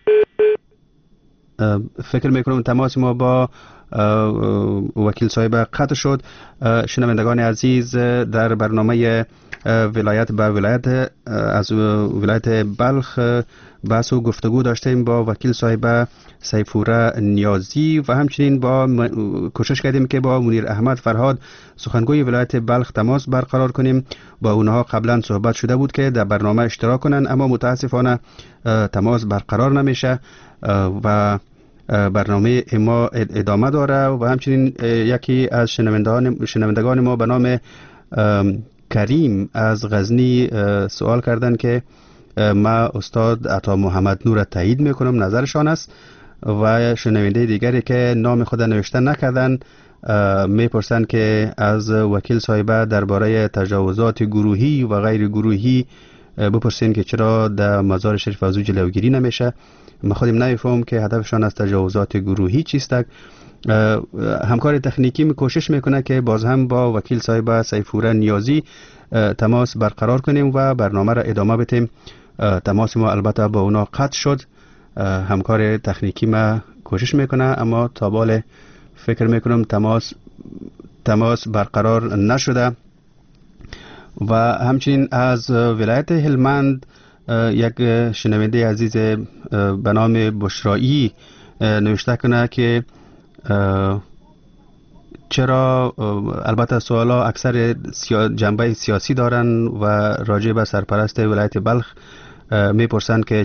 فکر میکنم تماس ما با وکیل صاحب قطع شد. شنوندگان عزیز در برنامه ولایت به ولایت از ولایت بلخ بحث و گفتگو داشتیم با وکیل صاحب سیفوره نیازی و همچنین با کوشش کردیم که با منیر احمد فرهاد سخنگوی ولایت بلخ تماس برقرار کنیم. با اونها قبلا صحبت شده بود که در برنامه اشتراک کنن اما متاسفانه تماس برقرار نمیشه و برنامه ما ادامه داره و همچنین یکی از شنوندگان ما به نام کریم از غزنی سوال کردن که ما استاد عطا محمد نور تایید میکنم نظرشان است و شنونده دیگری که نام خود نوشته نکردن میپرسن که از وکیل صاحب درباره تجاوزات گروهی و غیر گروهی بپرسین که چرا در مزار شریف از او جلوگیری نمیشه. ما خودم نمیفهم که هدفشان از تجاوزات گروهی چیست. همکار تکنیکی کوشش میکنه که باز هم با وکیل صاحب سیفوره نیازی تماس برقرار کنیم و برنامه را ادامه بدیم. تماس ما البته با اونا قطع شد. همکار تکنیکی ما کوشش میکنه اما تا بال فکر میکنم تماس برقرار نشده. و همچنین از ولایت هلمند یک شنونده عزیز به نام بشرایی نوشته کنه که چرا البته سوالا اکثر جنبه سیاسی دارن و راجع به سرپرست ولایت بلخ میپرسن که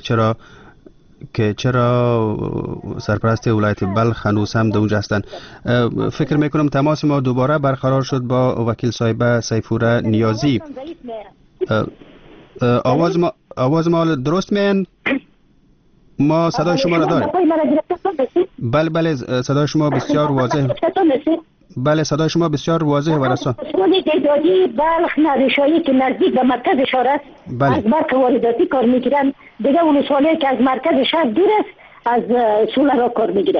چرا سرپرست ولایت بلخ هنوز هم در اونجا هستن. فکر میکنم تماس ما دوباره برقرار شد با وکیل صاحب سیفوره نیازی. آواز ما درست میان؟ ما صدای شما را داریم. بله صدای شما بسیار واضح. بله صدای شما بسیار واضح و رسا. تعدادی بلخ نریشایی که نزدیک به مرکز شهر است. از برق وارداتی کار میگیرن. دیگه اون سوالی که از مرکز شهر دور است از سولر کار میگیرن.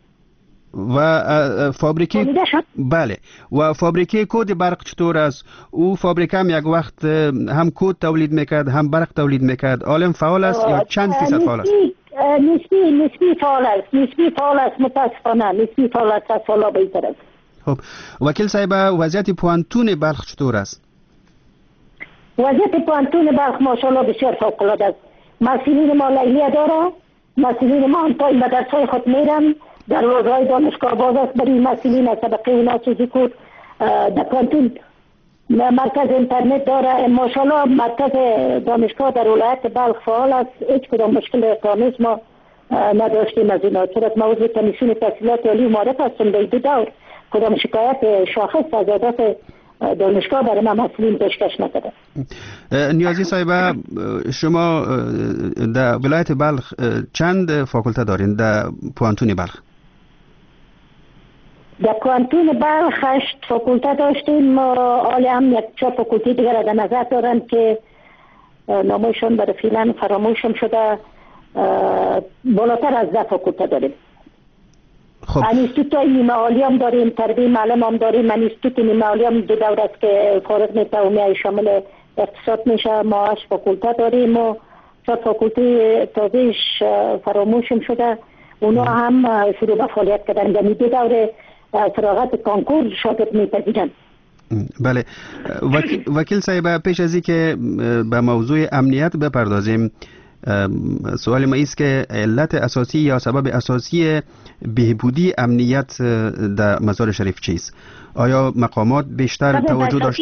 و فابریکه بله و فابریکه کود برق چطور است؟ او فابریکه هم یک وقت هم کود تولید میکرد هم برق تولید میکرد. عالم فعال است یا چند فیصد فعال است؟ نسبی فعال است. متاسفانه نسبی فعال است. از فعالا بهتر است. خب وکیل صاحب وضعیت پوانتون بلخ چطور است؟ وضعیت پوانتون بلخ ماشاءالله بسیار فوق العاده است. مسئولین ما لیلیه داره، مسئولین ما انتای مدرسه خود میرن، دروازه‌های دانشگاه باز است برای مسئولین از طبقه اونا چیزی کود. در پوانتون مرکز اینترنت داره، ماشاءالله مرکز دانشگاه در ولایت بلخ فعال است. هیچ کدام مشکل اقامت ما نداشتیم از اینا، چرا ما عضو کمیسیون تحصیلات عالی و معرف هستم. در دو دور کدام شکایت شاخص از عادت دانشگاه برای ما مسئولین پیشکش نکرده. نیازی صاحب، شما در ولایت بلخ چند فاکولته دارین در پوانتون بلخ؟ در پوانتون بلخ 8 فاکولته داشتیم. حالی هم یک 4 فاکولته دیگر در نظر دارن که نامشون برای فعلا فراموشم شده. بالاتر از 10 فاکولته داریم. خب انستیتوت نیمه عالی هم داریم، تربیه معلم هم داریم. انستیتوت نیمه عالی هم 2 دوره است که فارغ میشه و میای شامل اقتصاد میشه. ما 8 فاکولته داریم و 4 فاکولته تازهش فراموشم شده، اونا هم شروع به فعالیت کردن. یعنی 2 دوره فراغت کانکور شاگرد میپذیرن. بله وکیل صاحب، پیش از این که به موضوع امنیت بپردازیم، سوال ما است که علت اساسی یا سبب اساسی بهبودی امنیت در مزار شریف چیست؟ آیا مقامات بیشتر توجه داشتن؟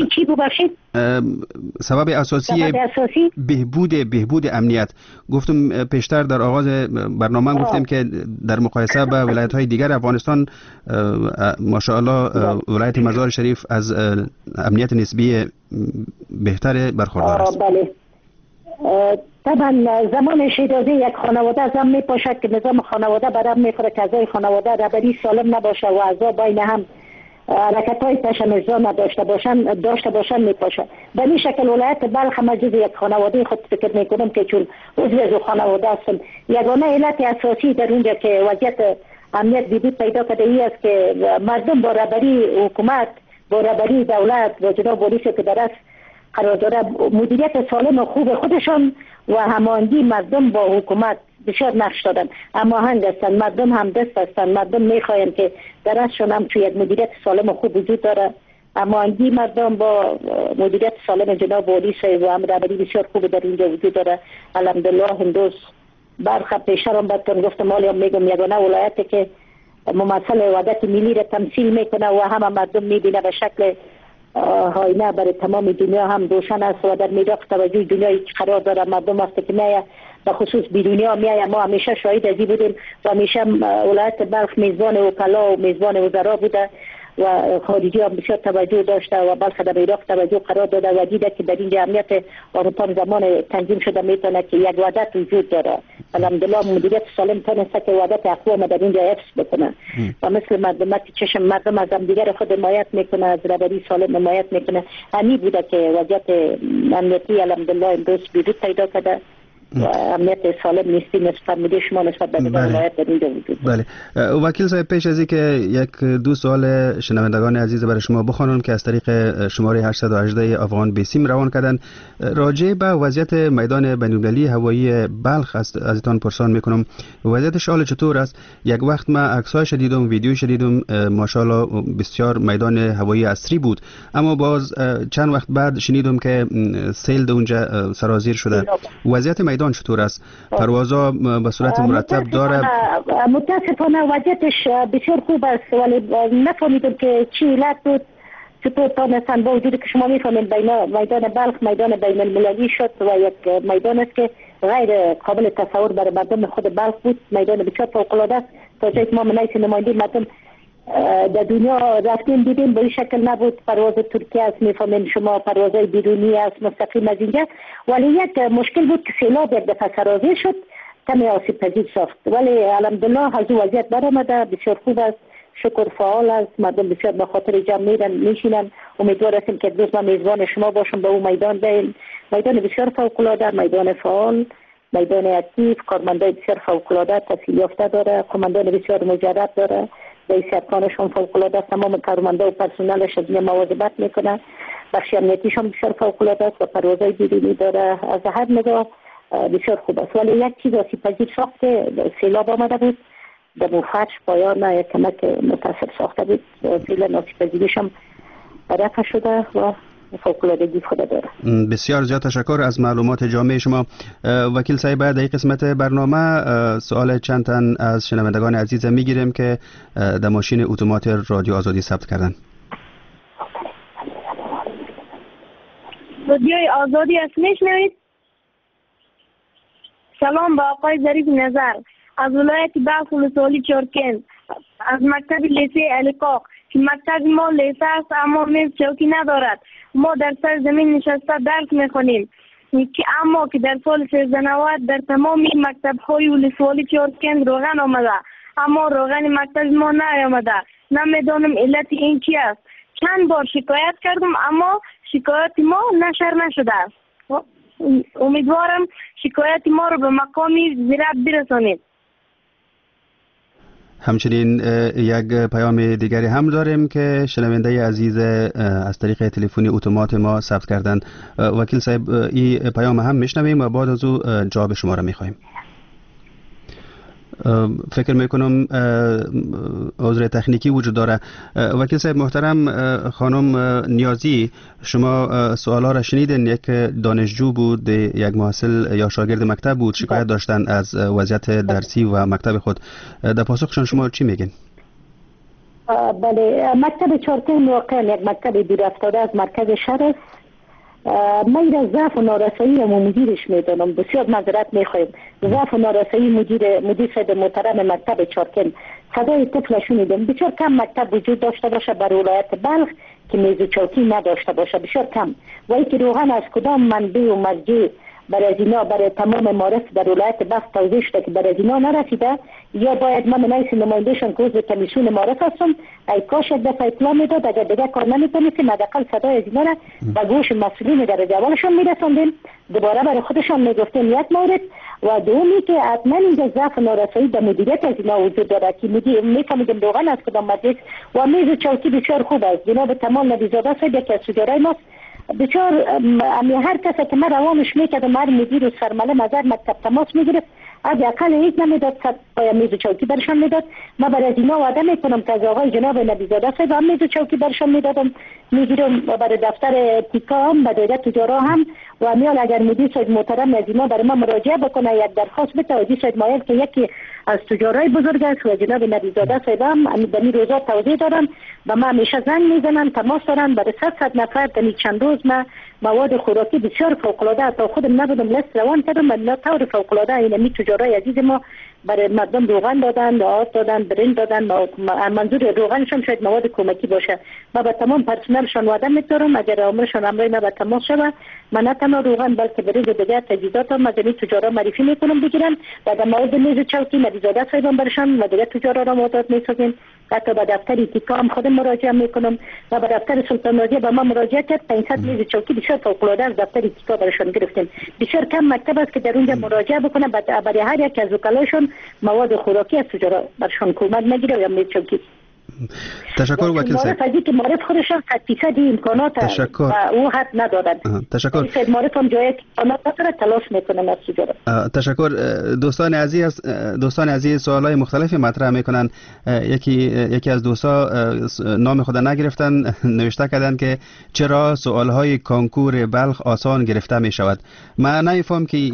سبب اساسی بهبود امنیت. گفتم پیشتر در آغاز برنامه گفتیم که در مقایسه با ولایت‌های دیگر افغانستان ماشاءالله ولایت مزار شریف از امنیت نسبی بهتر برخوردار است. بله. طبعا زمان شیرازی یک خانواده از هم میپاشد که نظام خانواده برام میخوره که اعضای خانواده رهبری سالم نباشه و اعضا بین هم حرکت های تشنجزا داشته باشن میپاشد. به این شکل ولایت بلخ هم جز یک خانواده خود فکر میکنم که چون عضو از خانواده هستم. یگانه علت اساسی در اونجا که وضعیت امنیت بهبود پیدا کرده ای است که مردم با رهبری حکومت، با رهبری دولت و جناب والی که در است قرار داره، مدیریت سالم و خوب خودشان و هماهنگی مردم با حکومت بسیار نقش دادن. هماهنگ هستند، مردم هم دست هستند، مردم میخواین که در ازشان هم توی یک مدیریت سالم و خوب وجود داره. هماهنگی مردم با مدیریت سالم جناب والی صاحب و هم رهبری بسیار خوب در اینجا وجود داره. الحمدلله امروز برخلاف پیشتر هم براتون گفتم، حالی هم میگم یگانه ولایتی که ممثل وحدت ملی را تمثیل میکنه و همه مردم میبینه به شکل آینه برای تمام دنیا هم روشن است و در میداق توجه دنیایی که قرار داره مردم است که میایه به خصوص بیرونی ها میایه. ما همیشه شاهد ازی بودیم و همیشه ولایت بلخ میزبان وکلا و میزبان وزرا بوده و خارجی هم بسیار توجه داشته و بلخ در میداق توجه قرار داده و دیده که در این جمعیت آنپان زمان تنظیم شده میتونه که یک وحدت وجود داره. الحمدلله مدیریت سالم تونسته که وحدت اقوام در اینجا حفظ بکنه و مثل مردمت چشم مردم از هم دیگر خود حمایت میکنه، از رهبری سالم حمایت میکنه. همین بوده که وضعیت امنیتی الحمدلله امروز بهبود پیدا کرده و امنیت سالم نیستی نسبت میده شما نسبت به ولایت در اینجا وجود. بله وکیل صاحب، پیش از اینکه یک دو سوال شنوندگان عزیز برای شما بخوانم که از طریق شماره 818 افغان بیسیم روان کردن، راجع به وضعیت میدان بین‌المللی هوایی بلخ ازتان پرسان میکنم. وضعیتش حال چطور است؟ یک وقت ما عکس‌های شدیدم، ویدیو شدیدم، ماشاءالله بسیار میدان هوایی عصری بود، اما باز چند وقت بعد شنیدم که سیل اونجا سرازیر شده. وضعیت میدان چطور است؟ پروازها به صورت مرتب داره؟ متاسفانه وضعیتش بسیار خوب است، ولی نفهمیدم که چی علت بود چطور تانستن با وجودی که شما میفهمید میدان بلخ میدان بین المللی شد و یک میدان است که غیر قابل تصور برای مردم خود بلخ بود. میدان بسیار فوق العاده است. تا جایی که ما منیس نماینده مردم در دنیا رفتیم دیدیم به این شکل نبود. پرواز ترکیه است، میفهمین شما، پروازهای بیرونی است مستقیم از اینجا، ولی یک مشکل بود که سیلاب یک دفعه سرازیر شد، کمی آسیب پذیر ساخت، ولی الحمدلله از او وضعیت برآمده، بسیار خوب است، شکر فعال است، مردم بسیار به خاطر جمع میرن میشینن. امیدوار هستیم که روز ما میزبان شما باشم به اون میدان بریم. میدان بسیار فوق العاده، میدان فعال، میدان اکتیو، کارمندای بسیار فوق العاده تحصیل یافته داره، کماندان بسیار مجرب داره، رئیس ارکانشون فوق العاده است، تمام کارمندا و پرسنلش از این مواظبت میکنه، بخش امنیتیشون بسیار فوق العاده است و پروازهای بیرونی داره. از هر نگاه بسیار خوب است، ولی یک چیز آسیب پذیر ساخت سیلاب آمده بود در مفرش پایان کمک متاثر ساخته بود. فعلا آسیب پذیریش هم رفع شده و فوق‌العادگی خود داره. بسیار زیاد تشکر از معلومات جامع شما. وکیل صاحب، در این قسمت برنامه سوال چند تن از شنوندگان عزیز میگیریم که در ماشین اتومات رادیو آزادی ثبت کردن. رادیوی آزادی است، میشنوید؟ سلام به آقای ظریف نظر از ولایت بلخ ولسوالی چرکین، از مکتب لیسه علیقاق که مکتب ما لیسه است اما میز چوکی ندارد. ما در سر زمین نشسته درس میخونیم که اما که در سال 1390 در تمامی مکتب های ولسوالی چرکین روغن آمده اما روغن مکتب ما نیامده. نمیدانم علت این چی است. چند بار شکایت کردم اما شکایت ما نشر نشده است. امیدوارم شکایت ما رو به مقامی زراعت برسانید. همچنین یک پیام دیگری هم داریم که شنونده عزیز از طریق تلفنی اتومات ما ثبت کردن. وکیل صاحب، این پیام هم میشنویم و بعد از او جواب شما را میخواهیم. فکر میکنم عذر تکنیکی وجود داره. وکیل صاحب محترم، خانم نیازی، شما سوالا را شنیدین. یک دانشجو بود، یک محصل یا شاگرد مکتب بود، شکایت داشتن از وضعیت درسی و مکتب خود. در پاسخشان شما چی میگین؟ بله، مکتب چرکین واقعا یک مکتب دور افتاده از مرکز شهر است. من از ضعف و نارسایی مدیرش میدانم. بسیار معذرت میخوایم. ضعف و نارسایی مدیر صاحب محترم مکتب چرکین، صدای طفل شنیدم. بسیار کم مکتب وجود داشته باشه بر ولایت بلخ که میز چوکی نداشته باشه، بسیار کم. و اینکه روغن از کدام منبع و مرجع برای تمام معارف در ولایت بلخ توضیح شده که برای اینا نرسیده، یا باید من نایس نمایندهشان که عضو کمیسیون معارف هستم ای کاش یک دفعه اطلاع میداد. اگر دیگه کار نمیکنید حداقل صدای از اینا را به گوش مسئولین درجه اولشان میرساندیم، دوباره برای خودشان میگفتیم یک مورد. و دومی که حتما اینجا ضعف و نارسایی در مدیریت از اینا وجود داره که میفهمیدیم روغن از کدام مجلس و میز چوکی بسیار خوب است. جناب تمام نبیزاده صاحب یکی از سجارای ماست، بسیار هر کسی که من روانش میکردم، هر مدیر و سرمعلم از هر مکتب تماس میگرفت، حداقل هیچ نمیداد پای میز چوکی برشان میداد. من برای از اینا وعده میکنم که از آقای جناب نبیزاده صاحب هم میز چوکی برشان میدادم، میگیرم و برای دفتر تیکا هم به دایره تجارا هم. و امیال اگر مدیر صاحب محترم از اینا برای ما مراجعه بکنه، یک درخواست بده حاجی صاحب مایل که یکی از تجارای بزرگ است و جناب نبیزاده صاحب هم در این روزا توضیح دادن و ما همیشه زنگ میزنن، تماس دارن. برای 100 نفر در چند روز ما مواد خوراکی بسیار فوق العاده تا خودم نبودم لست روان کردم. من طور فوق العاده این تجارای عزیز ما برای مردم روغن دادن، آرد دادن، برنج دادن. منظور روغنشون شاید مواد کمکی باشه. ما به تمام پرسنلشان وعده می‌دارم اگر عمرشان امروز ما به تماس شود، من نه تنها روغن بلکه برنج و دیگر تجهیزات هم از این تجارا معرفی میکنم بگیرن و در مورد میز چوکی نبیزاده صاحبم برشان و دیگر تجارا را مداد میسازیم. حتی به دفتر تیکا هم خودم مراجعه میکنم و به دفتر سلطان رادی به ما مراجعه کرد. 500 میز چوکی بسیار فوق العاده از دفتر تیکا برشان گرفتیم. بسیار کم مکتب است که در اونجا مراجعه بکنه برای هر یک از وکلایشون مواد خوراکی از تجارا برشان کمک نگیره یا میز چوکی. تشکر وکیل صاحب. معرف که معرف خودشان 100% امکانات و او حد ندارد. تشکر. صاحب معرف هم جای امکانات داره تلاش میکنن از تجارت. تشکر. دوستان عزیز سوالای مختلفی مطرح میکنن. یکی از دوستا نام خود نگرفتن، نوشته کردن که چرا سوالهای کنکور بلخ آسان گرفته می شود. من نمیفهم که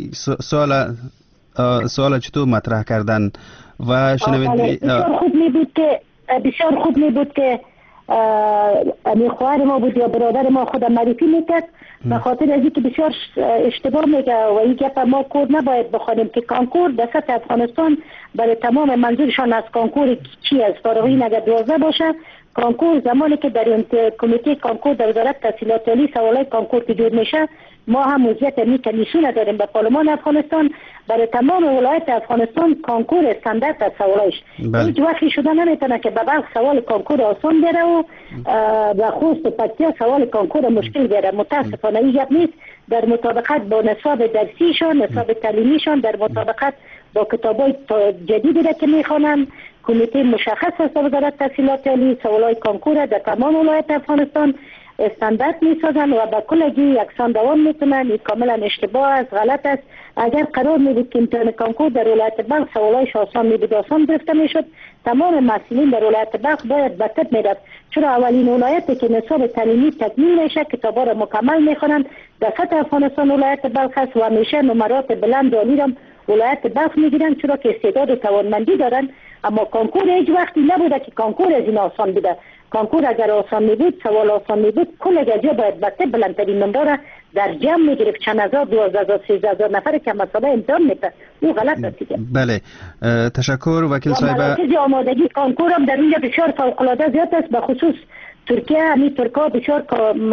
سوال چطور مطرح کردن و شنوید. بسیار خوب می بود که خواهر ما بود یا برادر ما خود معرفی میکرد. به خاطر از اینکه بسیار اشتباه میگه و این گپ ما کور نباید بخوانیم که کانکور در سطح افغانستان برای تمام منظورشان از کانکور چی است. فارغین اگر 12 باشه کانکور زمانی که در این کمیته کانکور در وزارت تحصیلات عالی سوالای کانکور که جور میشه، ما هم وضعیت کمیسیون داریم به پارلمان افغانستان برای تمام ولایت افغانستان کانکور استاندارد از سوالایش. هیچ وقتی شده نمیتونه که به بلخ سوال کانکور آسان بیاره و به خوست و پکتیا سوال کانکور مشکل بیاره. متاسفانه این گپ نیست. در مطابقت با نصاب درسیشان، نصاب تعلیمیشان، در مطابقت با کتابای جدیدی را که میخوانن، کمیته مشخص است وزارت تحصیلات عالی سوالای کانکور در تمام ولایت افغانستان استاندارد میسازن و به کلگی یکسان دوام میکنن. این کاملا اشتباه است، غلط است. اگر قرار می بود که امتحان کانکور در ولایت بلخ سوالایش آسان می بود، آسان گرفته میشد. تمام مسئولین در ولایت بلخ باید به طب میرفت، چرا اولین ولایتی که نصاب تعلیمی تکمیل میشه کتابا را مکمل میخونن در سطح افغانستان ولایت بلخ است و همیشه نمرات بلند عالی را ولایت بلخ میگیرن، چرا که استعداد و توانمندی دارن. اما کانکور هیچ وقتی نبوده که کانکور از این آسان بوده. کانکور اگر آسان می بود، سوال آسان می بود، کل جا باید بسته بلندترین نمره را در جمع می گرفت. چند هزار، 12,000، 13,000 نفر که مسئله امتحان میده. او غلط است دیگه. بله، تشکر وکیل صاحب. مراکز آمادگی کانکور هم در اینجا بسیار فوق العاده زیاد است، به خصوص ترکیه. همین ترکا بسیار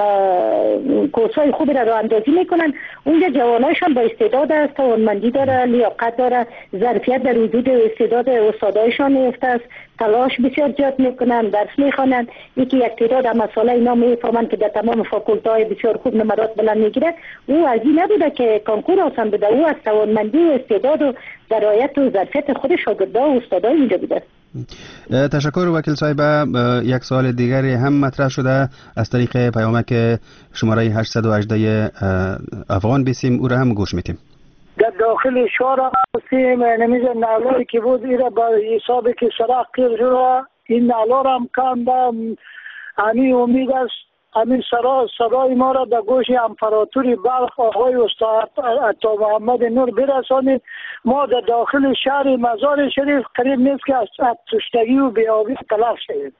کورسای خوبی را اندازی میکنن. اونجا جوانایشان با استعداد است، توانمندی داره، لیاقت داره، ظرفیت در وجود استعداد استادایشان نیفته است. تلاش بسیار زیاد میکنن، درس میخوانن. یکی یک تعداد مسائل اینا میفهمن که در تمام فاکولت‌های بسیار خوب نمرات بلند میگیره. او از این نبوده که کانکور آسان بوده، او از توانمندی و استعداد و درایت و ظرفیت خود شاگردا و استادای اینجا بوده. تشکر وکیل صاحب. یک سوال دیگری هم مطرح شده از طریق پیامک شماره 818 افغان بیسیم، او را هم گوش میتیم. در داخل شهر هستیم، نمیز نعلایی که بود ایره با حسابی که سراغ قیر شده، این نعلا را هم کندم. همی امید است همین صدای ما را در گوش امپراتوری بلخ آقای استاد عطا محمد نور برسانید. ما در داخل شهر مزار شریف قریب نیست که از تشنگی و بیابی تلف شدیم.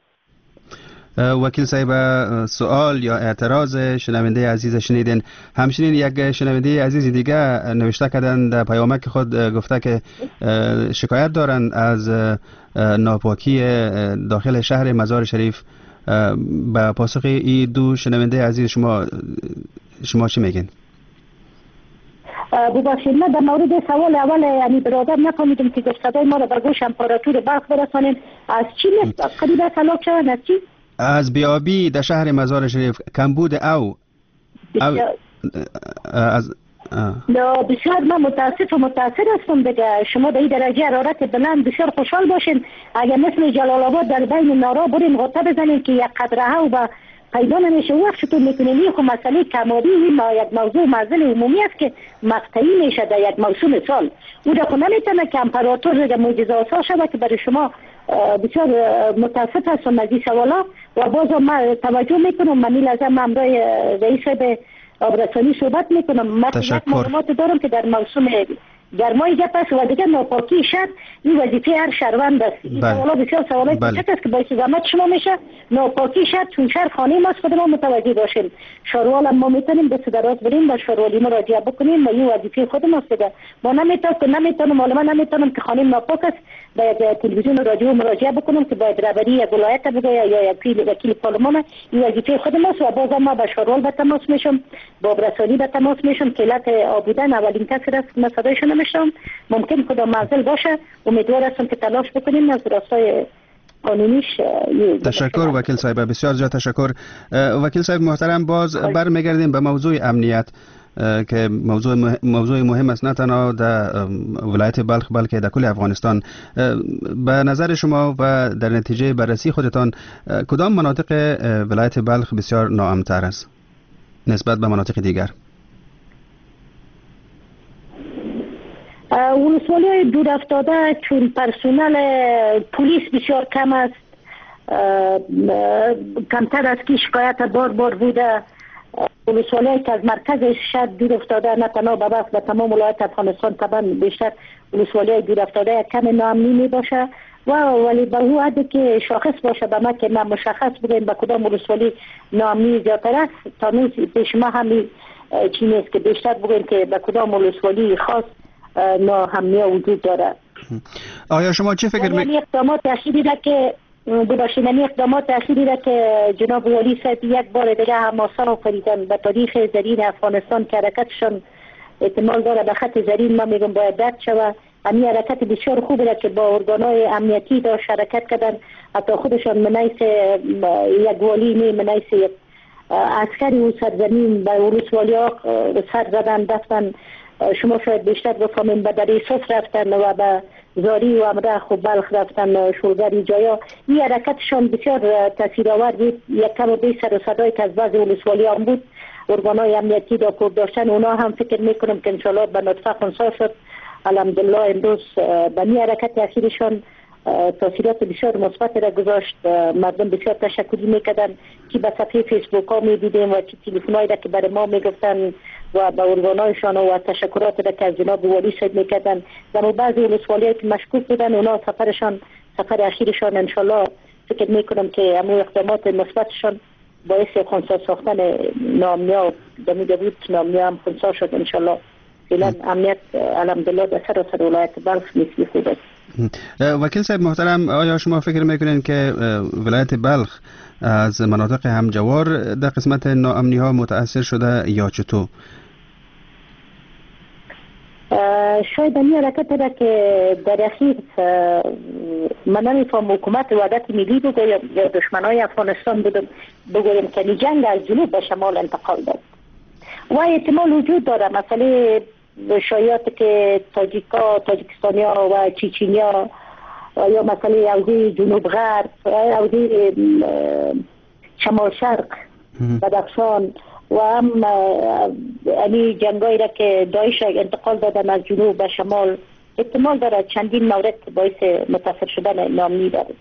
وکیل صاحب، سوال یا اعتراض شنونده عزیز شنیدین. همچنین یک شنونده عزیز دیگه نوشته کردن در پیامک خود، گفته که شکایت دارن از ناپاکی داخل شهر مزار شریف. با پاسخ این دو شنونده عزیز شما چی میگین؟ ببخشید، من در مورد سوال اول یعنی برادر نفهمیدم که صدای ما را به گوش امپراتور بلخ برسانیم. از چی نیست؟ قریب است هلاک شدن؟ از چی؟ از بیابی در شهر مزار شریف، کمبود او از بسیار من متاسف هستم دیگه. شما در این درجه حرارت بلند بسیار خوشحال باشین. اگر مثل جلال آباد در بین نارا برین غطه بزنین که یک قطره ها و پیدا نمیشه، وقت چطور میکنین؟ این خب مسئله کمابی یک موضوع معضل عمومی است که مقطعی میشه در یک موسم سال. او را خب نمیتونه که امپراتور را معجزه آسا شود که برای شما. بسیار متاسف هستم از این سوالا و باز من توجه میکنم. من لازم همراه رئیس به آبرسانی صحبت میکنم. من یک معلومات دارم که در موسم گرمای گپ است و دیگه ناپاکی شهر این وظیفه هر شهروند است. این سوالا بسیار سوالای کوچک است که باعث زحمت شما میشه. ناپاکی شهر چون شهر خانه ماست، خود ما متوجه باشیم. شهروال هم ما میتونیم دست دراز بریم و شهروالی مراجعه بکنیم و این وظیفه خود ماست دیگه. ما نمیتونم معلومه نمیتونم که خانه ناپاک است باید تلویزیون و رادیو مراجعه بکنم که باید رهبری یک ولایت بگه یا یک وکیل پارلمان. این وظیفه خود ماست و بازم ما با شهروال به تماس میشم، با آبرسانی به تماس میشم که علت آبودن اولین کسی است که صدایش نمیشم. ممکن کدام معضل باشه. امیدوار هستم که تلاش بکنیم از راستای قانونیش. تشکر وکیل صاحب، بسیار زیاد تشکر. وکیل صاحب محترم، باز برمیگردیم به موضوع امنیت که موضوع مهم است نه تنها در ولایت بلخ بلکه در کل افغانستان. به نظر شما و در نتیجه بررسی خودتان کدام مناطق ولایت بلخ بسیار ناامن‌تر است نسبت به مناطق دیگر؟ ولسوالی دور افتاده چون پرسنل پلیس بسیار کم است، کمتر از که شکایت بار بوده. ولسوالی که از مرکز شهر دور افتاده نه تنها به بلخ به تمام ولایت افغانستان طبعا بیشتر ولسوالی دور افتاده کم ناامنی می باشه ولی به او حدی که شاخص باشه به ما که مشخص بگیم به کدام ولسوالی ناامنی زیادتر است. تا نوز پیش ما همین چی نیست که بیشتر بگیم که به کدام ولسوالی خاص ناامنی وجود داره. آیا شما چه فکر می‌کنید؟ اقدامات اخیری را که اقدامات اخیری را که جناب والی صاحب یک بار دیگه حماسه آفریدن به تاریخ زرین افغانستان که حرکتشان احتمال داره به خط زرین، ما میگم باید درد شود. همین حرکت بسیار خوبی را که با ارگانهای امنیتی داشت حرکت کردن، حتی خودشان منیس یک والی نه منیس یک عسکری و سرزمین به ولسوالی ها سر زدن، دفتن شما شاید بیشتر بفهمین به در احساس رفتن و به زاری و امرخ و بلخ رفتن شولگری جایا. این حرکتشان بسیار تاثیرآور بود. یک کم و بیش سر و صدای که از بعض ولسوالی هم بود، ارگانهای امنیتی راپورت داشتن، اونا هم فکر میکنم که انشاءالله به نطفه خونسا شد. الحمدلله امروز به این حرکت اخیرشان تاثیرات بسیار مثبت را گذاشت. مردم بسیار تشکری میکردن که به صفحه فیسبوک ها میدیدیم و تلفن هایی را که برای ما میگفتن و به ارگانهایشان و تشکرات را که از جناب والی صاحب میکردن. در بعضی ولسوالی که مشکوک بودن، اونا سفر اخیرشان انشالله فکر میکنم که همون اقدامات مثبتشان باعث خونسا ساختن نامنیا دمیده بود. نامنیا هم خونسا شد انشالله. فعلا امنیت الحمدلله در سراسر ولایت بلخ نسبی خوب است. وکیل صاحب محترم، آیا شما فکر میکنین که ولایت بلخ از مناطق همجوار در قسمت ناامنی ها متاثر شده یا چطور؟ شاید این حرکت را که در اخیر من نمیفهم حکومت وحدت ملی بگویم یا دشمنای افغانستان بگویم که جنگ از جنوب به شمال انتقال داد و احتمال وجود داره مسئله شایعات که تاجیکستانیا و چیچینیا یا مسئله اوضاع جنوب غرب، اوضاع شمال شرق بدخشان و هم یعنی جنگایی را که داعش انتقال دادن از جنوب به شمال، احتمال داره چندین مورد باعث متاثر شدن ناامنی داره.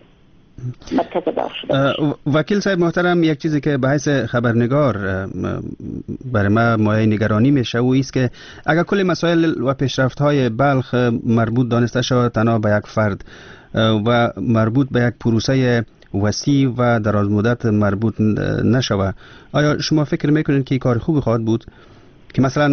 وکیل صاحب محترم، یک چیزی که به حیث خبرنگار برای ما مایه نگرانی میشه و ایست که اگر کل مسائل و پیشرفت های بلخ مربوط دانسته شود تنها به یک فرد و مربوط به یک پروسه وسیع و دراز مدت مربوط نشود، آیا شما فکر میکنید که کار خوبی خواهد بود که مثلا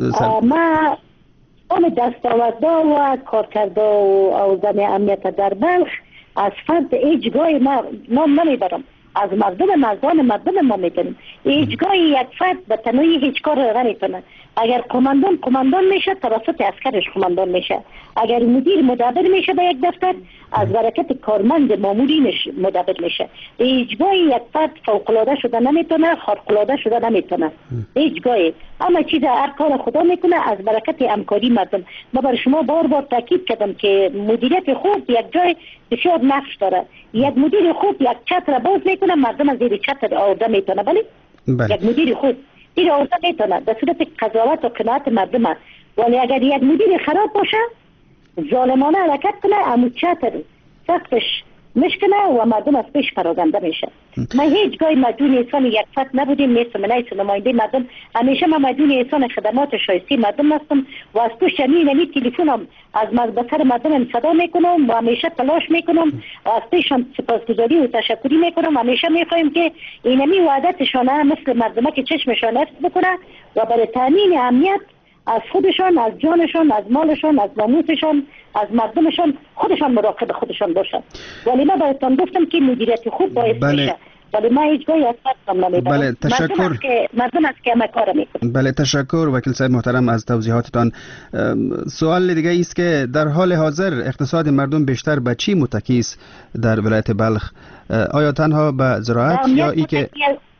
ما اون دستاوردا و کارکردا و اوزان امنیت در بلخ از فرد ایجگاه ما نمیبرم، از مردم ما میکنیم. ایجگاه یک فرد به تنهایی هیچ کار نمیکنه. اگر کماندان میشه توسط عسکرش کماندان میشه، اگر مدیر مدبر میشه به یک دفتر از برکت کارمند مامورینش مدبر میشه. ایجگاه یک فرد فوق‌العاده شده نمیتونه، خارق‌العاده شده نمیتونه. ایجگاه اما چیز هر کار خدا میکنه از برکت همکاری مردم. ما بر شما بار تاکید کردم که مدیریت خوب یک جای بسیار نقش داره. یک مدیر خوب یک چتر باز میکنه، مردم از زیر چتر آورده میتونه. بله یک مدیر خوب این آورده میتونه به صورت قضاوت و قناعت مردم است. ولی اگر یک مدیر خراب باشه ظالمانه حرکت کنه، همون چتر سختش مشکنه و مردم از پیش پراگنده میشه. ما هیچ گاهی مدیون احسان یک فرد نبودیم، نیستم نماینده مردم، همیشه ما مدیون احسان خدمات شایسته مردم هستم و از پشت نمی تلفنم از بسر مردم صدا میکنم و همیشه تلاش میکنم و از پیشم سپاسگزاری و تشکری میکنم. همیشه میخوایم که اینمی وعدتشانه مثل مردمه که چشمشان حفظ بکنه و برای تامین امنیت از خودشان، از جانشان، از مالشان، از ناموسشان، از مردمشان خودشان مراقب خودشان باشند. ولی ما براتون گفتم که مدیریت خوب باعث میشه. ولی ما هیچ گاهی از فرد نمیبرم. بله تشکر. مردم است که همه کار میکنه. بله تشکر وکیل صاحب محترم از توضیحاتتان. سوال دیگه است که در حال حاضر اقتصاد مردم بیشتر به چی متکی است در ولایت بلخ؟ آیا تنها به زراعت یا ای که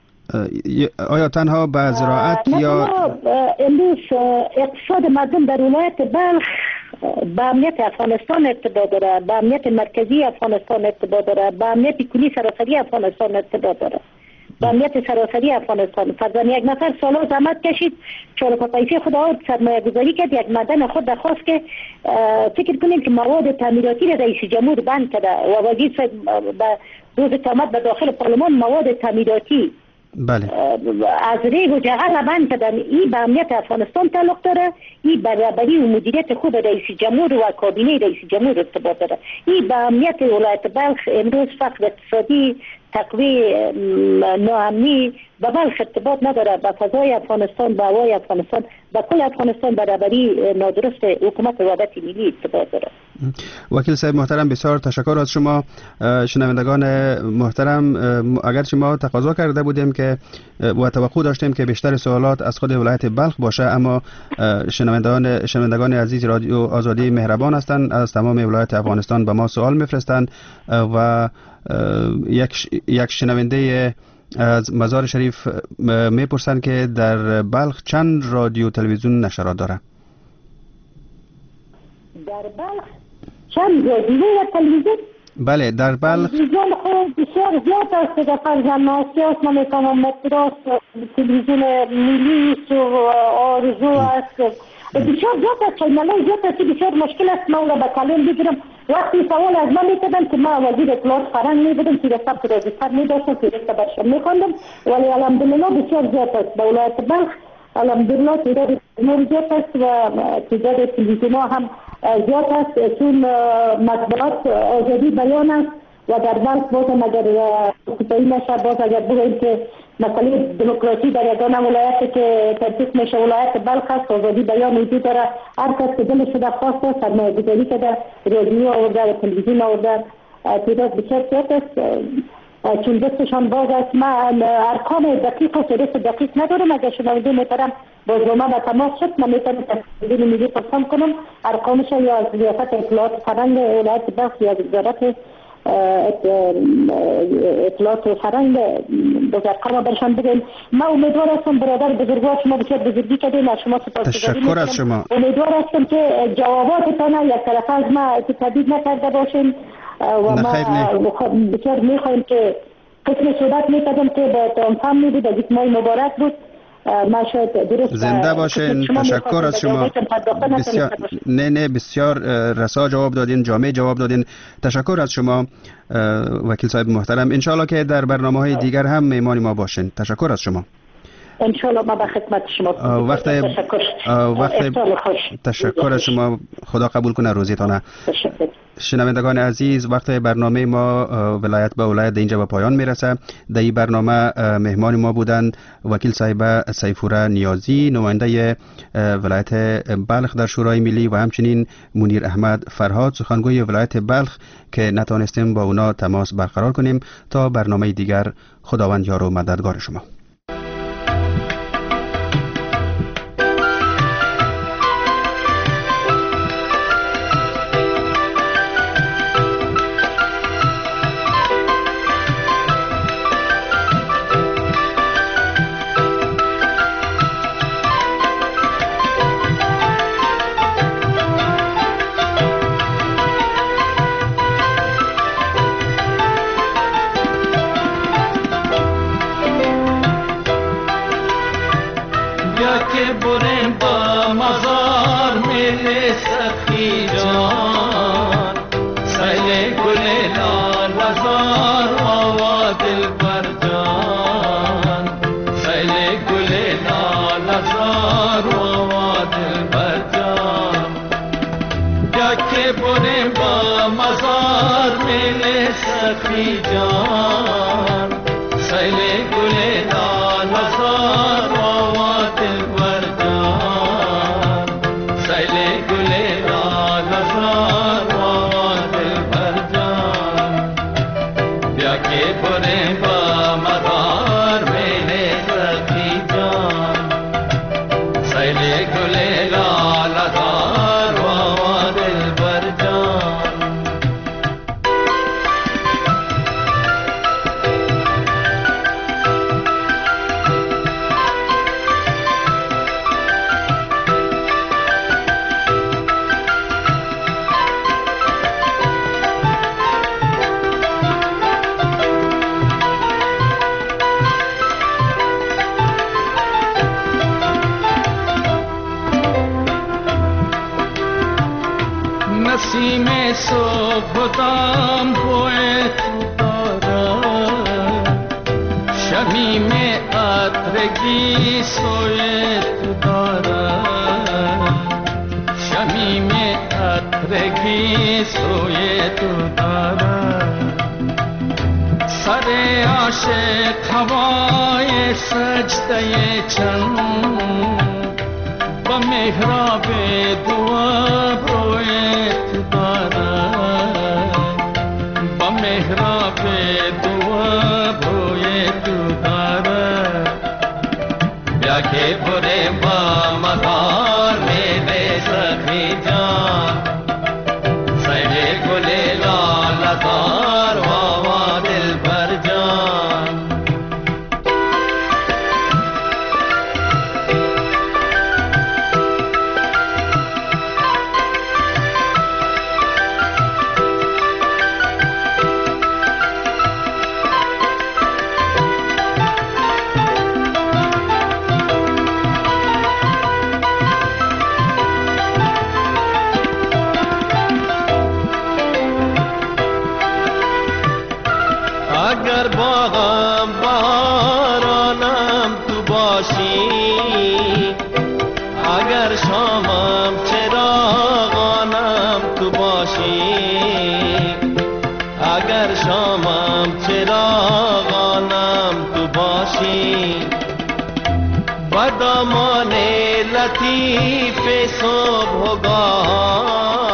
آیا تنها به زراعت یا امروز اقتصاد مردم در ولایت بلخ به امنیت افغانستان ارتباط داره، به امنیت مرکزی افغانستان ارتباط داره، به امنیت کلی سراسری افغانستان ارتباط داره، به امنیت سراسری افغانستان. فرضاً یک نفر سالا زحمت کشید، چهار پیسه خود آورد، سرمایه گذاری کرد، یک معدن خود درخواست که فکر کنیم که مواد تعمیراتی را رئیس جمهور بند کرده و وزیر به روز قیامت به داخل پارلمان مواد تعمیراتی بله از ریگ و جغل بند کردن. این به امنیت افغانستان تعلق داره، این به رهبری و مدیریت خوب رئیس جمهور و کابینه رئیس جمهور ارتباط داره. این به امنیت ولایت بلخ امروز فقر اقتصادی، تقویه ناامنی به بلخ ارتباط نداره، به فضای افغانستان، به هوای افغانستان، به کل افغانستان به رهبری نادرست حکومت وحدت ملی ارتباط داره. وکیل صاحب محترم بسیار تشکر از شما. شنوندگان محترم، اگرچه ما تقاضا کرده بودیم که و توقع داشتیم که بیشتر سوالات از خود ولایت بلخ باشه، اما شنوندگان عزیز رادیو آزادی مهربان هستند، از تمام ولایت افغانستان به ما سوال میفرستند و یک شنونده از مزار شریف میپرسند که در بلخ چند رادیو تلویزیون نشرات داره. در بلخ چند رادیو و تلویزیون؟ بله در بلخ تلویزیون خود بسیار زیاد است که فرزن ناسی است، من میکنم متراس تلویزیون ملی است و آرزو است، بسیار زیاد است، چینلای زیاد است، بسیار مشکل است ما به کلم بگیرم. وقتی سوال از من میکردم که ما وزیر اطلاعات فرهنگ میبودم که رسب رادیوسر میداشتم که رسب برشم میخوندم، ولی الحمدلله بسیار زیاد است به ولایت بلخ. الحمدلله تعداد تلویزیون زیاد است و تعداد تلویزیون ها هم زیاد است، چون مطبوعات آزادی بیان است و در بلخ باز اگر سپایی نشه، باز اگر بگوییم که مسئله دموکراسی در یگان ولایت که ترتیب میشه ولایت بلخ است، آزادی بیان وجود داره، هر کس که دلش شده خواست است سرمایه گذاری کرده، رادیو آورده و تلویزیون آورده، تعداد بسیار زیاد است. چون دستشان باز است. ما ارقام دقیق و فهرست دقیق ندارم، اگر شنونده محترم باز با من تماس شد من میتونم تلویزیون ملی پرسان کنم ارقامش، یا از ریاست اطلاعات فرهنگ ولایت بلخ یا از وزارت اطلاعات فرهنگ باز ارقام برشان بگیم. ما امیدوار هستم برادر بزرگوار شما بسیار بزرگی کردین، از شما سپاسگزاری تشکر از شما. امیدوار هستم که جواباتتان یک طرف از ما تردید نکرده باشین و ما بسیار میخوایم که قسم صحبت میکردم که با تانفهم میبود، از ماه مبارک بود. ما شاید درست زنده باشین. تشکر از شما. بسیار بسیار رسا جواب دادین، جامع جواب دادین. تشکر از شما وکیل صاحب محترم. انشالله که در برنامه‌های دیگر هم مهمان ما باشین. تشکر از شما. انشالله ما به خدمت شما. تشکر از شما. خدا قبول کنه روزیتان. شنوندگان عزیز، وقت برنامه ما ولایت به ولایت در اینجا به پایان میرسه. در این برنامه مهمان ما بودند وکیل صاحب سیفوره نیازی، نماینده ولایت بلخ در شورای ملی، و همچنین منیر احمد فرهاد، سخنگوی ولایت بلخ، که نتانستیم با اونا تماس برقرار کنیم. تا برنامه دیگر، خداوند یار و مددگار شما. نسیم صبح دم بوی دارد، شمیم عطرگی سوی تو دارد، شمیم عطرگی سوی تو دارد. سر عاشق هوای سجده چند، با محراب دعا بروی تو دارد، با محراب دعا بروی تو دارد. بیا که بره با مدار میوه سخی جان، سیر گل لالزار و دلبر جان. اگر باغم بهارانم تو باشی، اگر شامم چراغانم تو باشی، اگر شامم چراغانم تو باشی، با دامان لطیف صبحگاه